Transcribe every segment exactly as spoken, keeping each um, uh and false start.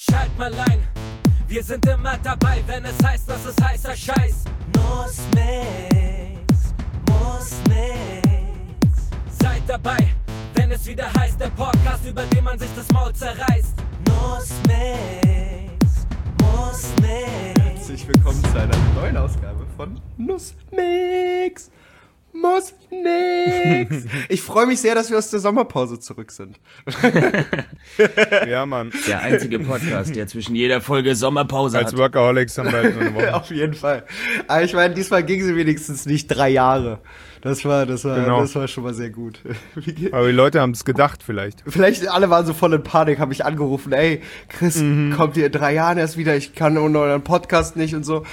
schalt mal ein. Wir sind immer dabei, wenn es heißt, dass es heißer Scheiß. Muss nix, muss nix. Seid dabei, wenn es wieder heißt, der Podcast, über den man sich das Maul zerreißt. Muss nix, muss nix. Herzlich willkommen zu einer neuen Ausgabe von Nussmix. Muss nix. Ich freue mich sehr, dass wir aus der Sommerpause zurück sind. Ja, Mann. Der einzige Podcast, der zwischen jeder Folge Sommerpause Als hat. Workaholics haben wir halt nur eine Woche. Auf jeden Fall. Aber ich meine, diesmal ging sie wenigstens nicht drei Jahre. Das war, das war, Genau. das war schon mal sehr gut. Wie, Aber die Leute haben es gedacht vielleicht. vielleicht alle waren so voll in Panik, haben mich angerufen, ey, Chris, Mhm. kommt ihr in drei Jahren erst wieder, ich kann ohne euren Podcast nicht und so.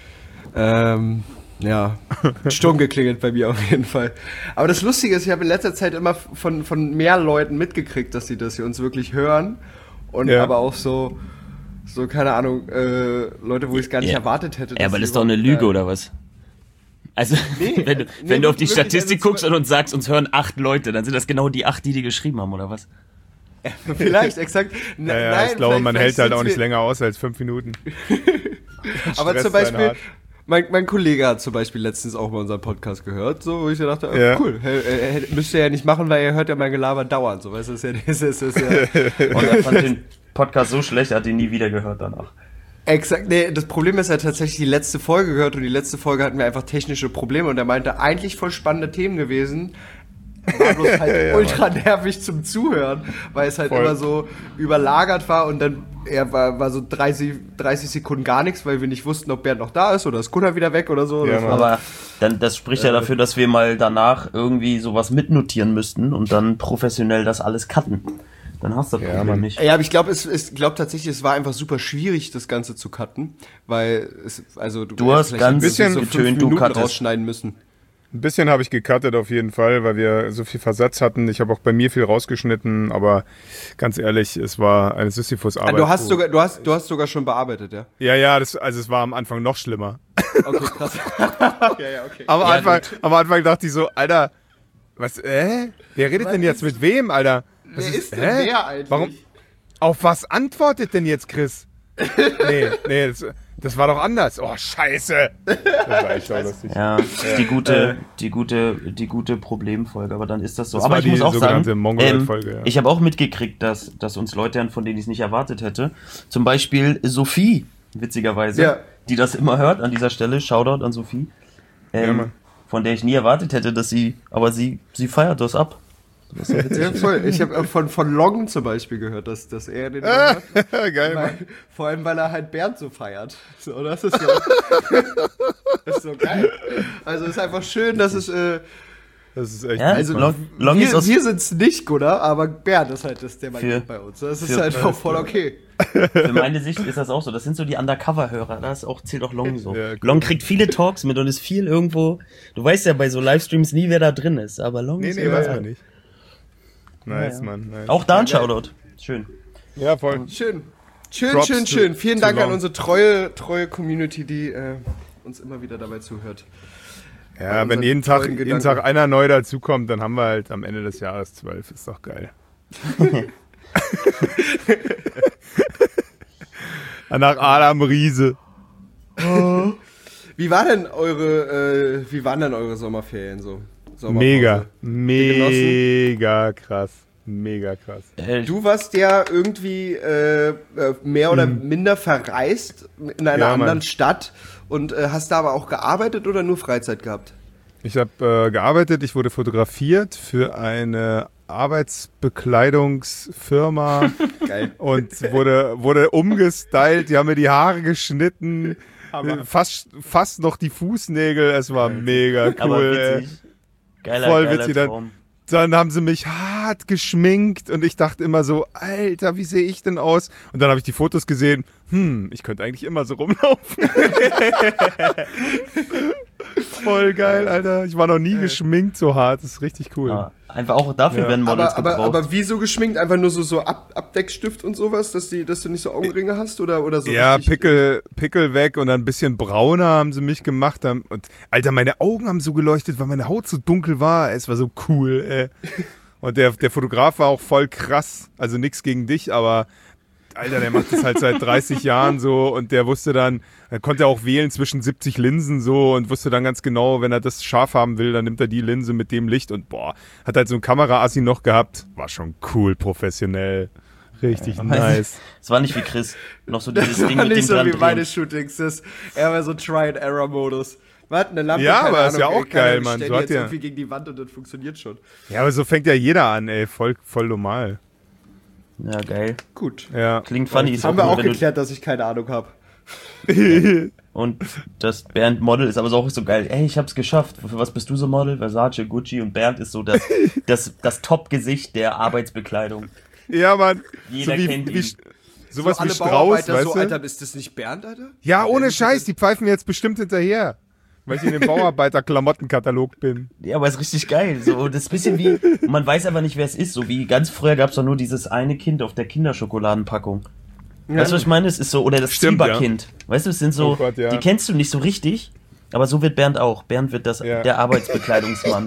Ähm, ja, Sturm geklingelt bei mir auf jeden Fall. Aber das Lustige ist, ich habe in letzter Zeit immer von, von mehr Leuten mitgekriegt, dass sie das hier uns wirklich hören. Und Ja. aber auch so, so, keine Ahnung, äh, Leute, wo ich es gar nicht Ja. erwartet hätte. Ja, aber sie das ist doch eine überhaupt, Lüge, äh, oder was? Also, Nee, wenn du, nee, wenn du auf die wirklich, Statistik also guckst und uns sagst, uns hören acht Leute, dann sind das genau die acht, die die geschrieben haben, oder was? Vielleicht, exakt. N- Ja, ja, nein, ich glaube, vielleicht- man vielleicht hält halt sind's auch nicht wir- länger aus als fünf Minuten. Aber Stress zum sein Beispiel, hart. mein, mein Kollege hat zum Beispiel letztens auch mal unseren Podcast gehört, so, wo ich dachte, äh, Ja. cool, er, er, er müsste er ja nicht machen, weil er hört ja mein Gelaber dauernd, so, weißt du, das ist ja, das ist, das ist ja Und er fand den Podcast so schlecht, er hat ihn nie wieder gehört danach. exakt, nee, das Problem ist, er hat tatsächlich die letzte Folge gehört und die letzte Folge hatten wir einfach technische Probleme und er meinte, eigentlich voll spannende Themen gewesen, war bloß halt Ja, ultra nervig zum Zuhören, weil es halt Voll. immer so überlagert war und dann er war, war so dreißig, dreißig Sekunden gar nichts, weil wir nicht wussten, ob Bernd noch da ist oder ist Gunnar wieder weg oder so. Ja, Das Mann. war- Aber dann, das spricht ja dafür, dass wir mal danach irgendwie sowas mitnotieren müssten und dann professionell das alles cutten. Dann hast du das Ja, Problem Mann. nicht. Ja, aber ich glaube, es, es glaube tatsächlich, es war einfach super schwierig, das Ganze zu cutten, weil es, also Du hast vielleicht ganz hättest du getönt, fünf du Minuten cuttest. rausschneiden müssen. Ein bisschen habe ich gecuttet auf jeden Fall, weil wir so viel Versatz hatten. Ich habe auch bei mir viel rausgeschnitten, aber ganz ehrlich, es war eine Sisyphus-Arbeit. Ah, du hast wo- sogar, du hast, du hast sogar schon bearbeitet, ja? Ja, ja, das, also es war am Anfang noch schlimmer. Okay, krass. ja, ja, okay. Am, Ja, Anfang, am Anfang dachte ich so, Alter, was, äh? Wer redet Was denn jetzt ist- mit wem, Alter? Was Wer ist denn hä? wer eigentlich? Warum? Auf was antwortet denn jetzt Chris? nee, nee, das, das war doch anders. Oh, scheiße. Das war echt auch lustig. Ja, die gute, die gute, die gute Problemfolge, aber dann ist das so. Das aber war ich die muss auch sagen, sogenannte Mongoloid-Folge, ja. ich habe auch mitgekriegt, dass, dass uns Leute hören, von denen ich es nicht erwartet hätte. Zum Beispiel Sophie, witzigerweise, Ja. die das immer hört an dieser Stelle. Shoutout an Sophie. Ja, Ähm, Mann. von der ich nie erwartet hätte, dass sie, aber sie, sie feiert das ab. Das ist ja witzig. Ja, voll. Ich habe von, von Long zum Beispiel gehört, dass, dass er den hört. Geil, Mann. Weil, vor allem, weil er halt Bernd so feiert. So, das ist so, das ist so geil. Also es ist einfach schön, dass es, äh, Das ist echt Ja, also Long, Long wir, ist aus, wir sind's nicht, Gunnar, aber Bernd ist halt das, der Für- Mann bei uns. Das ist für- halt auch voll okay. für meine Sicht ist das auch so. Das sind so die Undercover-Hörer. Da ist auch, zählt auch Long so. Ja, cool. Long kriegt viele Talks mit und ist viel irgendwo. Du weißt ja bei so Livestreams nie, wer da drin ist. Aber Long Nee, ist nee, immer- weiß man nicht. Nice, Ja. Mann. Nice. Auch da ein Shoutout. Schön. Ja, voll. Schön. Schön, Props schön, to- schön. Vielen to Dank an Long. unsere treue, treue Community, die äh, uns immer wieder dabei zuhört. Ja, An wenn unseren jeden Tag, tollen jeden Gedanken. Tag einer neu dazukommt, dann haben wir halt am Ende des Jahres zwölf. Ist doch geil. Nach Adam Riese. Wie war denn eure, äh, wie waren denn eure Sommerferien so? Sommerpause? Mega, genossen? mega krass. Mega krass. Äh, Du warst ja irgendwie äh, äh, mehr oder minder verreist in einer Mhm. Ja, anderen Mann. Stadt und äh, hast da aber auch gearbeitet oder nur Freizeit gehabt? Ich habe äh, gearbeitet, ich wurde fotografiert für eine Arbeitsbekleidungsfirma Geil. und wurde, wurde umgestylt. Die haben mir die Haare geschnitten, äh, fast, fast noch die Fußnägel. Es war mega cool. aber ey. witzig. Geiler, Voll geiler witzig, dann- Traum. Dann haben sie mich hart geschminkt und ich dachte immer so, Alter, wie sehe ich denn aus? Und dann habe ich die Fotos gesehen, hm, ich könnte eigentlich immer so rumlaufen. Voll geil, Alter. Ich war noch nie geschminkt so hart, das ist richtig cool. Ja, einfach auch dafür Ja. werden Models Aber, aber, gebraucht. aber wie so geschminkt? Einfach nur so, so Ab Abdeckstift und sowas, dass, die, dass du nicht so Augenringe hast oder, oder so? Ja, richtig- Pickel, Pickel weg und dann ein bisschen brauner haben sie mich gemacht. Haben- Und Alter, meine Augen haben so geleuchtet, weil meine Haut so dunkel war. Es war so cool, ey. Und der, der Fotograf war auch voll krass. Also nichts gegen dich, aber Alter, der macht das halt seit dreißig Jahren so und der wusste dann, er konnte auch wählen zwischen siebzig Linsen so und wusste dann ganz genau, wenn er das scharf haben will, dann nimmt er die Linse mit dem Licht und boah, hat halt so ein Kameraassi noch gehabt. War schon cool, professionell. Richtig Ja, nice. Es war nicht wie Chris. Noch so dieses Das Ding war mit nicht dem so dran wie meine drehen. Shootings. Das, er war so Try-and-Error-Modus. Warte, eine Lampe, Ja, keine aber ist ja Ahnung, auch ey, keine geil, Ahnung, Mann. stell So die hat jetzt der- irgendwie gegen die Wand und das funktioniert schon. Ja, aber so fängt ja jeder an, ey. Voll, voll normal. Ja, geil. Gut. Ja. Klingt funny. Ist Haben auch wir nur, auch wenn du- geklärt, dass ich keine Ahnung habe. Und das Bernd Model ist aber so auch so geil. Ey, ich hab's geschafft. Für was bist du so Model? Versace, Gucci und Bernd ist so das, das, das Top-Gesicht der Arbeitsbekleidung. Ja, Mann. Jeder so wie, kennt wie, ihn. Sowas so wie alle Strauß, Bauarbeiter weißt so, du? Alter, ist das nicht Bernd, Alter? Ja, ohne Der- Scheiß, die pfeifen mir jetzt bestimmt hinterher. Weil ich in dem Bauarbeiter-Klamottenkatalog bin. Ja, aber ist richtig geil. So, das ist ein bisschen wie, man weiß aber nicht, wer es ist. So wie ganz früher gab's doch nur dieses eine Kind auf der Kinderschokoladenpackung. Weißt du, was ich meine? Es ist so, oder das Stimmt, Zimmerkind. Weißt du, es sind so, Oh Gott, ja. die kennst du nicht so richtig, aber so wird Bernd auch. Bernd wird das, Ja. der Arbeitsbekleidungsmann.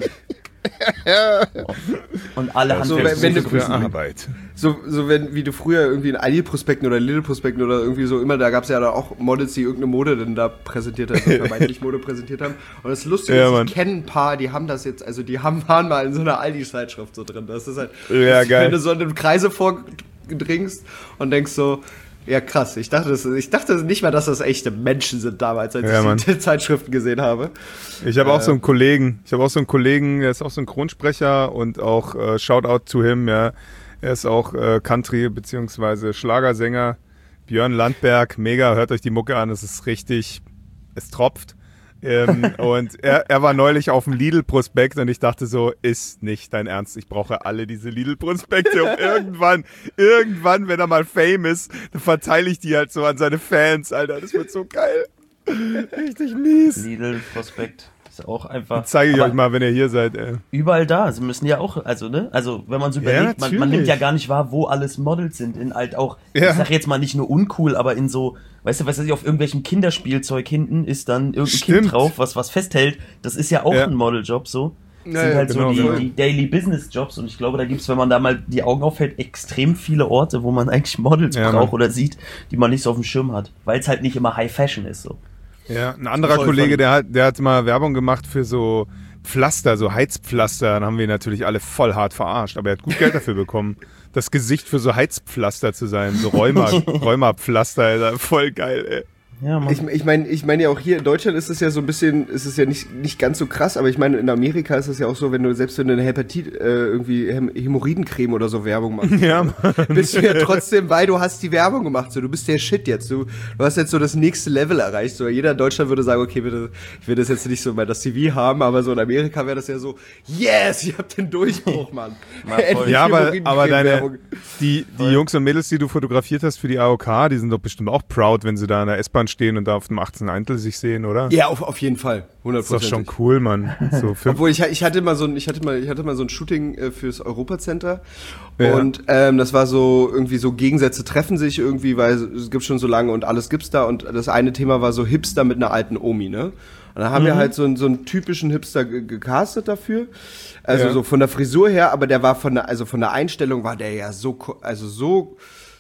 Und alle so, Handwerksberufe wenn du- grüßen ihn. Arbeit. So, so wenn, wie du früher irgendwie in Aldi-Prospekten oder Lidl-Prospekten oder irgendwie so immer, da gab es ja da auch Models, die irgendeine Mode denn da präsentiert haben, vermeintlich Mode präsentiert haben. Und das Lustige Ja, ist, Mann. ich kenne ein paar, die haben das jetzt, also die haben, waren mal in so einer Aldi-Zeitschrift so drin. Das ist halt, Ja, das, geil. wenn du so in den Kreise vordringst und denkst so, ja krass, ich dachte, das, ich dachte nicht mal, dass das echte Menschen sind damals, als Ja, Mann. ich die Zeitschriften gesehen habe. Ich habe auch so einen Kollegen, ich habe auch so einen Kollegen, der ist auch Synchronsprecher und auch äh, Shoutout to him, ja. Er ist auch äh, Country- bzw. Schlagersänger. Björn Landberg, mega, hört euch die Mucke an, es ist richtig, es tropft. Ähm, und er, er war neulich auf dem Lidl-Prospekt und ich dachte so, ist nicht dein Ernst, ich brauche alle diese Lidl-Prospekte und irgendwann, irgendwann, wenn er mal Fame ist, dann verteile ich die halt so an seine Fans, Alter, das wird so geil. Richtig mies. Lidl, Prospekt. Ist auch einfach. Zeige ich aber euch mal, wenn ihr hier seid, ey. Überall da. Sie müssen ja auch, also, ne? Also, wenn man so Ja, überlegt, man, man natürlich. nimmt ja gar nicht wahr, wo alles Models sind. In halt auch, Ja. ich sag jetzt mal nicht nur uncool, aber in so, weißt du, was weiß ich, auf irgendwelchem Kinderspielzeug hinten ist dann irgendein Stimmt. Kind drauf, was was festhält. Das ist ja auch Ja. ein Modeljob, so. Das Ja, sind ja, halt genau, so voll. die, die Daily Business Jobs und ich glaube, da gibt's, wenn man da mal die Augen aufhält, extrem viele Orte, wo man eigentlich Models Ja, braucht Mann. oder sieht, die man nicht so auf dem Schirm hat. Weil es halt nicht immer High Fashion ist, so. Ja, ein anderer Voll Kollege, funny. der hat, der hat mal Werbung gemacht für so Pflaster, so Heizpflaster. Dann haben wir ihn natürlich alle voll hart verarscht. Aber er hat gut Geld dafür bekommen, das Gesicht für so Heizpflaster zu sein. So Rheuma, Rheumapflaster, Alter. Voll geil, ey. Ja, man. Ich, ich meine ich mein ja auch hier in Deutschland ist es ja so ein bisschen, ist es ja nicht, nicht ganz so krass, aber ich meine in Amerika ist es ja auch so, wenn du selbst wenn du eine Hepatit, äh, irgendwie Häm Hämorrhoidencreme oder so Werbung machst, Ja, bist du ja trotzdem, weil du hast die Werbung gemacht, so du bist der Shit jetzt, du, du hast jetzt so das nächste Level erreicht, so jeder in Deutschland würde sagen, okay, bitte, ich will das jetzt nicht so bei das C V haben, aber so in Amerika wäre das ja so, yes, ich hab den Durchbruch, Mann. Na, voll. Endlich ja, aber, Hämorrhoidencreme aber deine, Werbung. die, die Jungs und Mädels, die du fotografiert hast für die A O K, die sind doch bestimmt auch proud, wenn sie da in der S-Bahn stehen und da auf dem achtzehn Eintel sich sehen, oder? Ja, auf, auf jeden Fall, hundert Das ist doch Prozent. schon cool, Mann. So fünf, Obwohl ich, ich hatte mal so ein, ich hatte mal, ich hatte mal so ein Shooting äh, fürs Europacenter Ja. und ähm, das war so irgendwie so Gegensätze treffen sich irgendwie, weil es gibt schon so lange und alles gibt's da und das eine Thema war so Hipster mit einer alten Omi, ne? Und dann haben wir halt so einen, so einen typischen Hipster ge- gecastet dafür, also Ja. so von der Frisur her, aber der war von der, also von der Einstellung war der ja so, ko- also so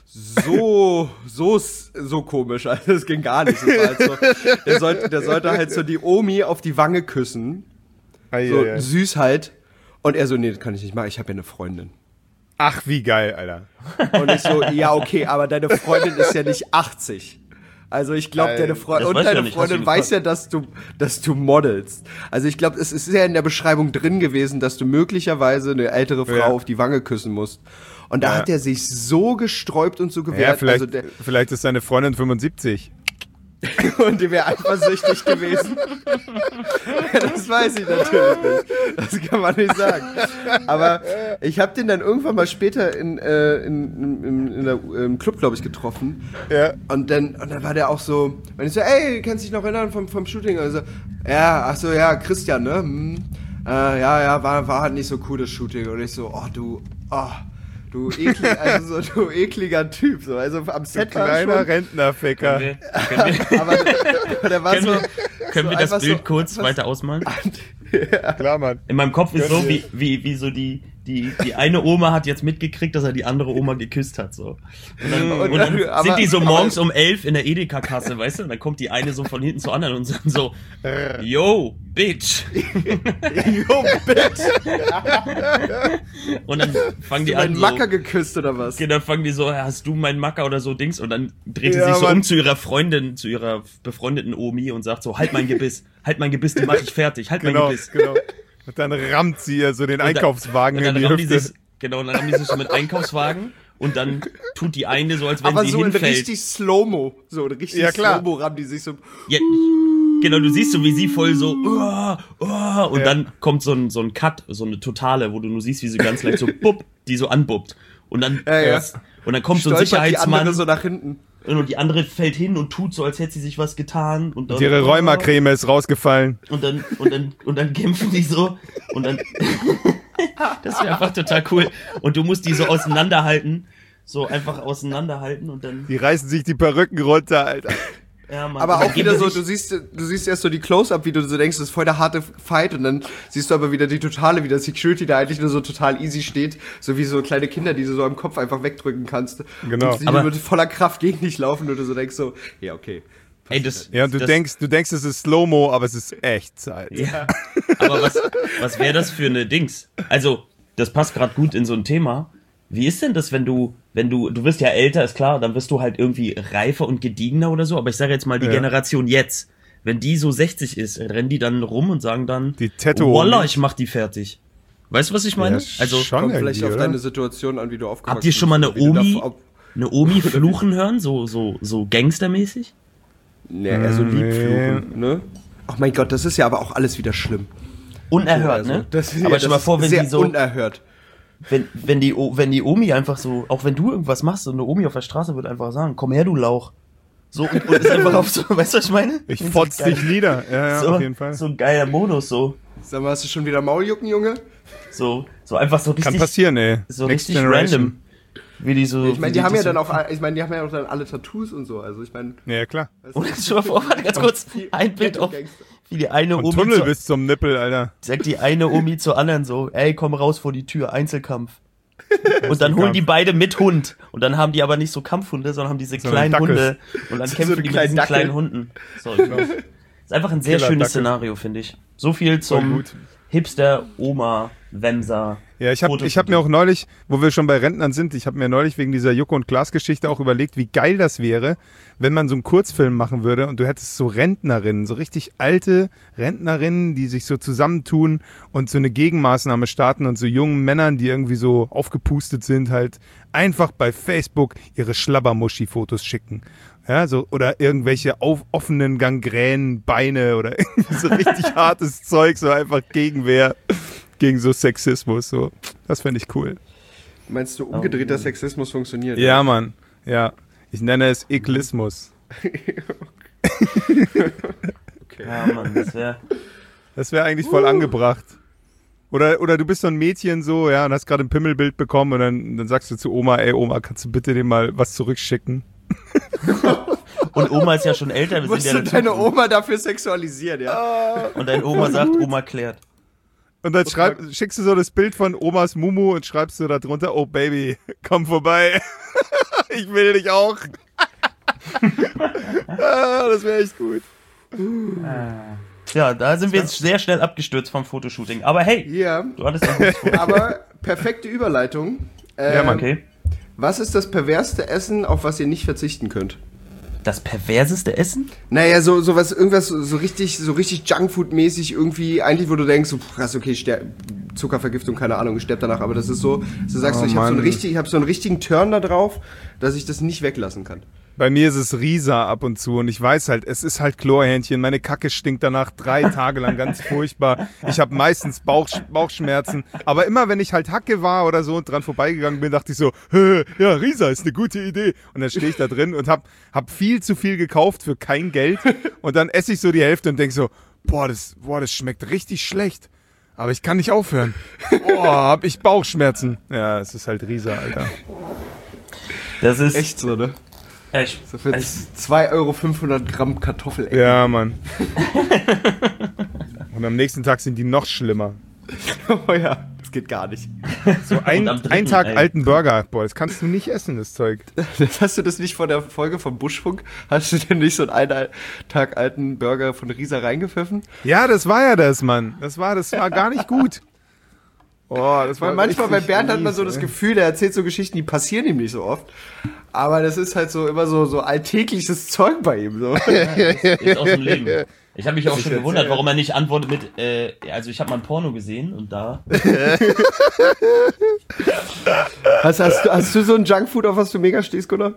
so, so, so komisch. Also es ging gar nicht. Das war halt so, der, sollte, der sollte halt so die Omi auf die Wange küssen. Ei, So ei, ei. süß halt. Und er so, nee, das kann ich nicht machen, ich habe ja eine Freundin. Ach, wie geil, Alter. Und ich so, ja, okay, aber deine Freundin ist ja nicht achtzig. Also ich glaube, deine Freundin Das und weiß ich ja deine nicht, hast Freundin du weiß ja, dass du, dass du modelst. Also ich glaube, es ist ja in der Beschreibung drin gewesen, dass du möglicherweise eine ältere Frau Ja. auf die Wange küssen musst. Und da Ja. hat er sich so gesträubt und so gewehrt. Ja, vielleicht, Also der, vielleicht ist seine Freundin fünfundsiebzig. und die wäre eifersüchtig gewesen. Das weiß ich natürlich nicht. Das kann man nicht sagen. Aber ich habe den dann irgendwann mal später in, äh, in, in, in der, im Club, glaube ich, getroffen. Ja. Und dann, und dann war der auch so, wenn ich so, ey, kannst du dich noch erinnern vom, vom Shooting? Also, ja, ach so, ja, Christian, ne? Hm. Äh, ja, ja, war, war halt nicht so cool, das Shooting. Und ich so, oh, du, oh, du eklig, also so, du ekliger Typ. So. Also am Set war Kleiner schon, Rentnerficker. Können wir, können wir, aber der, der war können so, wir, können so wir das einfach Bild so- kurz was- weiter ausmalen? Klar, Mann. In meinem Kopf ist so, Können wie, wie, wie so die, die, die eine Oma hat jetzt mitgekriegt, dass er die andere Oma geküsst hat, so. Und dann, Und und dann dann- aber- sind die so aber- morgens um elf in der Edeka-Kasse, weißt du? Und dann kommt die eine so von hinten zur anderen und sagen so, yo, bitch. Jo, bitte. Und dann fangen die Hast du an meinen so, Macker geküsst oder was? okay, dann fangen die so, hast du meinen Macker oder so Dings? Und dann dreht sie Ja, sich so Mann. um zu ihrer Freundin, zu ihrer befreundeten Omi und sagt so, halt mein Gebiss, halt mein Gebiss, die mach ich fertig, halt mein Genau, Gebiss. genau. Und dann rammt sie ihr so den Und dann- Einkaufswagen Und in dann die rammen die Hüfte. sich, genau, und dann haben die sich so mit Einkaufswagen und dann tut die eine so, als wenn Aber sie so in hinfällt. richtig Slow-Mo. So in richtig Ja, klar. Slow-Mo rammen die sich so. Ja, genau, du siehst so, wie sie voll so, oh, oh, und Ja. dann kommt so ein, so ein Cut, so eine Totale, wo du nur siehst, wie sie ganz leicht so, bupp, die so anbuppt. Und dann, Ja, ja. und dann kommt so ein Stolpert die Sicherheitsmann andere so nach hinten. und die andere fällt hin und tut so, als hätte sie sich was getan. Und dann, Ihre Rheumacreme ist rausgefallen. Und dann, und dann, und dann kämpfen die so, und dann, das wäre einfach total cool. Und du musst die so auseinanderhalten, so einfach auseinanderhalten und dann, Die reißen sich die Perücken runter, Alter. ja, Mann. Aber Und dann auch geben wieder die so, sich- du siehst, du siehst erst so die Close-Up, wie du so denkst, das ist voll der harte Fight und dann siehst du aber wieder die Totale, wie der Security da eigentlich nur so total easy steht, so wie so kleine Kinder, die du so am Kopf einfach wegdrücken kannst. Genau. Und die Aber- mit voller Kraft gegen dich laufen und du so denkst so, ja, okay. Ey, das, Ja, und du das, denkst, du denkst, es ist Slow-Mo, aber es ist Echtzeit. Ja, aber was, was wäre das für eine Dings? Also, das passt gerade gut in so ein Thema. Wie ist denn das, wenn du, wenn du, du wirst ja älter, ist klar, dann wirst du halt irgendwie reifer und gediegener oder so, aber ich sage jetzt mal die Ja. Generation jetzt, wenn die so sechzig ist, rennen die dann rum und sagen dann, Die Tattoo- Wallah, ich mach die fertig. Weißt du, was ich meine? Ja, also, schon Kommt vielleicht irgendwie, auf oder? deine Situation an, wie du aufgewachsen habt ihr schon mal eine bist, wie du Omi, davor- ob- eine Omi fluchen hören, so, so, so gangstermäßig? Nee, eher so Nee. Liebfluchen, ne? Ach mein Gott, das ist ja aber auch alles wieder schlimm. Unerhört, Also, ne? das, ja, aber das stell mal ist vor, wenn sehr die so, unerhört. wenn, wenn die, O- wenn die Omi einfach so, auch wenn du irgendwas machst und eine Omi auf der Straße wird einfach sagen, komm her, du Lauch. So, und, und ist einfach auf so, weißt du, was ich meine? Ich fotz dich nieder. Ja, ja, so, auf jeden Fall. So ein geiler Modus, so. Sag mal, hast du schon wieder Mauljucken, Junge? So, so einfach so richtig, Kann passieren, ey. so Next richtig Generation. random. Wie die so. Ich meine, wie die haben ja so, dann auch, ich meine, die haben ja auch dann alle Tattoos und so. Also ich meine, Ja, klar. Und jetzt schon mal vor, warte ganz kurz, ein Bild auf, Gangster. wie die eine Und Omi, Tunnel zu, bis zum Nippel, Alter. sagt die eine Omi zur anderen so, ey, komm raus vor die Tür, Einzelkampf. Und dann holen die beide mit Hund. Und dann haben die aber nicht so Kampfhunde, sondern haben diese So kleinen Dackel. Hunde. Und dann So kämpfen eine die mit kleinen diesen Dackel. kleinen Hunden. So, genau. Ist einfach ein sehr Killer schönes Dackel. Szenario, finde ich. So viel Voll zum gut. Hipster, Oma, Wemser. Ja, ich habe ich hab mir auch neulich, wo wir schon bei Rentnern sind, ich habe mir neulich wegen dieser Joko und Klaas Geschichte auch überlegt, wie geil das wäre, wenn man so einen Kurzfilm machen würde und du hättest so Rentnerinnen, so richtig alte Rentnerinnen, die sich so zusammentun und so eine Gegenmaßnahme starten und so jungen Männern, die irgendwie so aufgepustet sind, halt einfach bei Facebook ihre Schlabbermuschi-Fotos schicken. Ja, so, oder irgendwelche auf, offenen Gangränen, Beine oder irgendwie so richtig hartes Zeug, so einfach Gegenwehr gegen so Sexismus. So. Das fände ich cool. Meinst du, umgedrehter Sexismus funktioniert? Ja, Mann. Ja. Ich nenne es Eklismus. Ja, Mann, das wäre. Das wäre eigentlich voll angebracht. Oder, oder du bist so ein Mädchen so, ja, und hast gerade ein Pimmelbild bekommen und dann, dann sagst du zu Oma, ey Oma, kannst du bitte dem mal was zurückschicken? Und Oma ist ja schon älter, wir Musst sind ja du in der deine Zukunft. Oma dafür sexualisieren, ja? Und deine Oma sagt, Oma klärt. Und dann schreib, schickst du so das Bild von Omas Mumu und schreibst du da drunter, oh Baby, komm vorbei. Ich will dich auch. Ah, das wäre echt gut. Ja, da sind wir jetzt sehr schnell abgestürzt vom Fotoshooting. Aber hey, Ja, du hattest ein gutes Foto. aber perfekte Überleitung. Ähm, Ja, Mann. Okay. Was ist das perverseste Essen, auf was ihr nicht verzichten könnt? Das perverseste Essen? Naja, so, so was, irgendwas so, so richtig, so richtig Junkfood-mäßig irgendwie, eigentlich, wo du denkst, so, krass, okay, ster Zuckervergiftung, keine Ahnung, ich sterb danach, aber das ist so, du sagst Oh, so, ich habe so einen Mann. richtig, ich habe so einen richtigen Turn da drauf, dass ich das nicht weglassen kann. Bei mir ist es Risa ab und zu und ich weiß halt, es ist halt Chlorhähnchen. Meine Kacke stinkt danach drei Tage lang ganz furchtbar. Ich habe meistens Bauch, Bauchschmerzen. Aber immer wenn ich halt Hacke war oder so und dran vorbeigegangen bin, dachte ich so, Hö, ja, Risa ist eine gute Idee. Und dann stehe ich da drin und hab, hab viel zu viel gekauft für kein Geld. Und dann esse ich so die Hälfte und denk so, boah, das, boah, das schmeckt richtig schlecht. Aber ich kann nicht aufhören. Boah, hab ich Bauchschmerzen. Ja, es ist halt Risa, Alter. Das ist Echt so, ne? echt. So für echt zwei Euro fünfhundert Gramm Kartoffel. Ja, Mann. Und am nächsten Tag sind die noch schlimmer. Oh ja. geht gar nicht. So ein, am dritten, ein Tag ey. alten Burger, boah, das kannst du nicht essen, das Zeug. Hast du das nicht von der Folge vom Buschfunk? Hast du dir nicht so einen einen Tag alten Burger von Risa reingepfiffen? Ja, das war ja das, Mann. Das war, das war gar nicht gut. Oh, das war Weil manchmal bei richtig Bernd hat man mies, so das ey. Gefühl, der erzählt so Geschichten, die passieren ihm nicht so oft. Aber das ist halt so immer so, so alltägliches Zeug bei ihm. So. Ist aus dem Leben. Ich habe mich auch schon jetzt, gewundert, äh, warum er nicht antwortet mit, äh, also ich habe mal ein Porno gesehen und da. Hast, hast, hast du so ein Junkfood, auf was du mega stehst, Gunnar?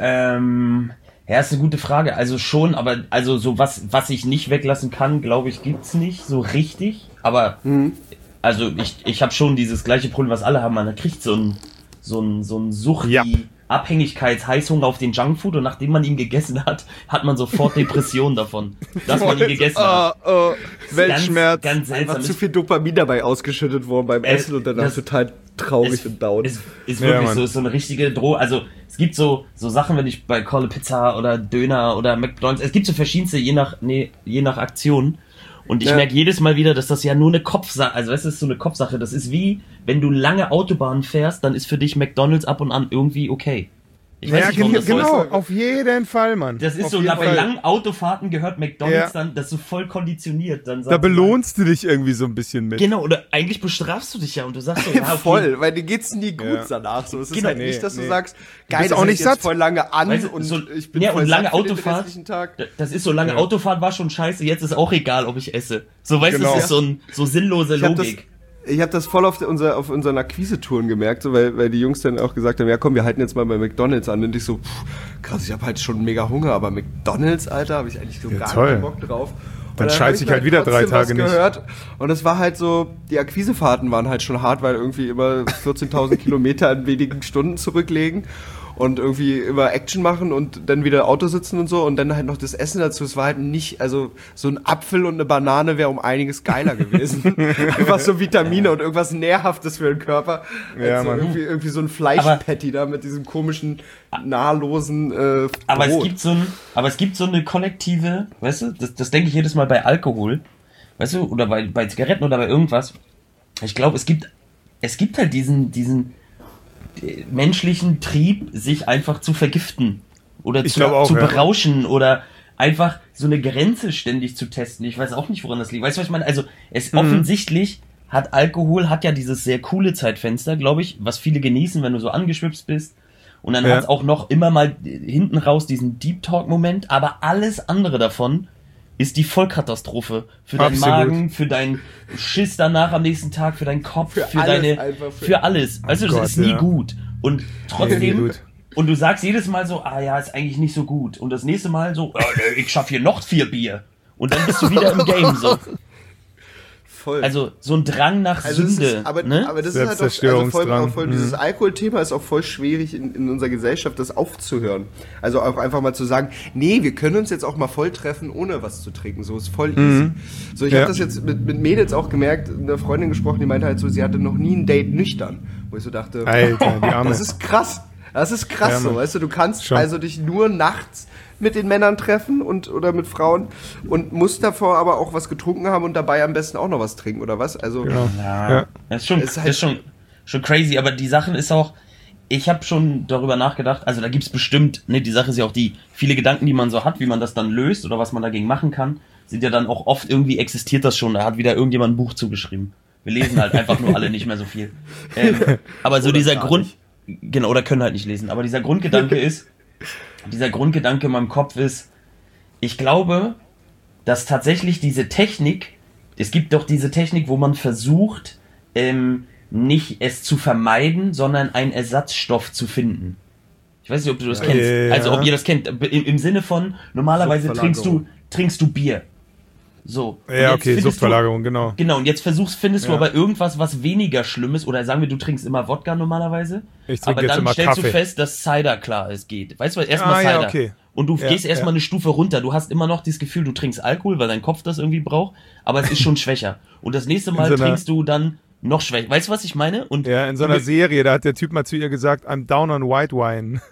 Ähm, ja, ist eine gute Frage. Also schon, aber also so was, was ich nicht weglassen kann, glaube ich, gibt's nicht so richtig. Aber also ich, ich habe schon dieses gleiche Problem, was alle haben. Man kriegt so ein so ein so ein Sucht, Ja. Abhängigkeits-Heißhunger auf den Junkfood und nachdem man ihn gegessen hat, hat man sofort Depressionen davon, dass man ihn gegessen hat. Oh, oh, Weltschmerz. Ganz, ganz Einfach seltsam. zu Ist- viel Dopamin dabei ausgeschüttet worden beim Äh, Essen und danach das- total traurig ist, und down. Ist, ist Ja, wirklich Mann. so, ist so eine richtige Droh. Also es gibt so so Sachen, wenn ich bei Call a Pizza oder Döner oder McDonald's, es gibt so verschiedenste, je nach nee, je nach Aktion. Und ich Ja. merke jedes Mal wieder, dass das ja nur eine Kopfsache, also das ist so eine Kopfsache. Das ist wie, wenn du lange Autobahn fährst, dann ist für dich McDonald's ab und an irgendwie okay. Ich weiß Ja, nicht, warum gen- das so ist. genau, auf jeden Fall, Mann. Das ist auf so, jeden na, bei Fall. langen Autofahrten gehört McDonald's Ja. dann, das ist so voll konditioniert. Dann Da sagst du dann- belohnst du dich irgendwie so ein bisschen mit. Genau, oder eigentlich bestrafst du dich ja und du sagst so, ja, okay, Voll, weil dir geht's nie gut Ja. danach. So, es ist Genau, halt nee, nicht, dass du nee. sagst, bist geil, das auch hält nicht jetzt satt. voll lange an Weißt du, und so- ich bin ja, voll und lange satt für den Autofahrt, restlichen Tag. D- Das ist so, lange Ja. Autofahrt war schon scheiße, jetzt ist auch egal, ob ich esse. So, weißt du, Genau. das ist so, ein, so sinnlose Ich hab das, Logik. ich habe das voll auf, der, unser, auf unseren Akquise-Touren gemerkt, so, weil, weil die Jungs dann auch gesagt haben, ja komm, wir halten jetzt mal bei McDonald's an. Und ich so, pff, krass, ich habe halt schon mega Hunger, aber McDonald's, Alter, habe ich eigentlich so Ja, gar toll. keinen Bock drauf. Und Dann hab scheiß ich mir halt wieder drei trotzdem was Tage nicht. gehört. Und es war halt so, die Akquisefahrten waren halt schon hart, weil irgendwie immer vierzehntausend Kilometer in wenigen Stunden zurücklegen. Und irgendwie immer Action machen und dann wieder Auto sitzen und so und dann halt noch das Essen dazu. Es war halt nicht, also so ein Apfel und eine Banane wäre um einiges geiler gewesen. Einfach so Vitamine und irgendwas Nährhaftes für den Körper. Ja, als so Mann. irgendwie, irgendwie so ein Fleischpatty da mit diesem komischen, nahrlosen äh, Aber es Brot. gibt so ein, aber es gibt so eine kollektive, weißt du, das, das denke ich jedes Mal bei Alkohol, weißt du, oder bei, bei Zigaretten oder bei irgendwas. Ich glaube, es gibt, es gibt halt diesen, diesen äh, menschlichen Trieb, sich einfach zu vergiften oder Ich zu, glaub auch, zu ja. berauschen oder einfach so eine Grenze ständig zu testen. Ich weiß auch nicht, woran das liegt. Weißt du, was ich meine? Also, es Mhm. offensichtlich hat Alkohol, hat ja dieses sehr coole Zeitfenster, glaube ich, was viele genießen, wenn du so angeschwipst bist. Und dann Ja. hat es auch noch immer mal hinten raus diesen Deep Talk-Moment, aber alles andere davon ist die Vollkatastrophe. Für deinen Absolut. Magen, für deinen Schiss danach am nächsten Tag, für deinen Kopf, für, Für alles deine, einfach, für- für alles. Weißt du, das Gott, ist nie ja. gut. Und Nee, trotzdem, nie gut. und du sagst jedes Mal so, ah ja, ist eigentlich nicht so gut. Und das nächste Mal so, ah, nee, ich schaff hier noch vier Bier. Und dann bist du wieder im Game so. Voll. Also so ein Drang nach Also es Sünde. ist, aber, ne? aber das ist halt auch, also voll, Selbstzerstörungsdrang. auch voll, dieses Alkoholthema ist auch voll schwierig in, in unserer Gesellschaft, das aufzuhören. Also auch einfach mal zu sagen, nee, wir können uns jetzt auch mal voll treffen, ohne was zu trinken. So ist voll easy. So, ich Ja. habe das jetzt mit, mit Mädels auch gemerkt, eine Freundin gesprochen, die meinte halt so, sie hatte noch nie ein Date nüchtern. Wo ich so dachte, Alter, die Arme. das ist krass. Das ist krass Ja, so, Mann. weißt du, du kannst Schon. also dich nur nachts mit den Männern treffen und oder mit Frauen und musst davor aber auch was getrunken haben und dabei am besten auch noch was trinken oder was? Also Genau. Ja, Ja. das ist schon, Ist halt- das ist schon, schon crazy, aber die Sachen ist auch, ich habe schon darüber nachgedacht, also da gibt's bestimmt, ne, die Sache ist ja auch die, viele Gedanken, die man so hat, wie man das dann löst oder was man dagegen machen kann, sind ja dann auch oft irgendwie existiert das schon, da hat wieder irgendjemand ein Buch zugeschrieben. Wir lesen halt einfach nur alle nicht mehr so viel. Ähm, aber so Oder dieser gar Grund, genau, oder können halt nicht lesen, aber dieser Grundgedanke ist, dieser Grundgedanke in meinem Kopf ist, ich glaube, dass tatsächlich diese Technik, es gibt doch diese Technik, wo man versucht, ähm, nicht es zu vermeiden, sondern einen Ersatzstoff zu finden. Ich weiß nicht, ob du das Ja. kennst. Ja. Also ob ihr das kennt. Im, im Sinne von, normalerweise trinkst du, trinkst du Bier. So. Und Ja, jetzt okay, findest Suchtverlagerung, genau. Du, genau, und jetzt versuchst, findest du Ja. aber irgendwas, was weniger schlimm ist. Oder sagen wir, du trinkst immer Wodka normalerweise. Ich trinke aber jetzt dann immer stellst du Kaffee. fest, dass Cider klar es geht. Weißt du, erstmal Ah, ja, Cider. okay. Und du Ja, gehst erstmal ja. eine Stufe runter. Du hast immer noch das Gefühl, du trinkst Alkohol, weil dein Kopf das irgendwie braucht, aber es ist schon schwächer. Und das nächste Mal so einer- trinkst du dann noch schwächer. Weißt du, was ich meine? Und Ja, in so einer Serie, da hat der Typ mal zu ihr gesagt, I'm down on white wine.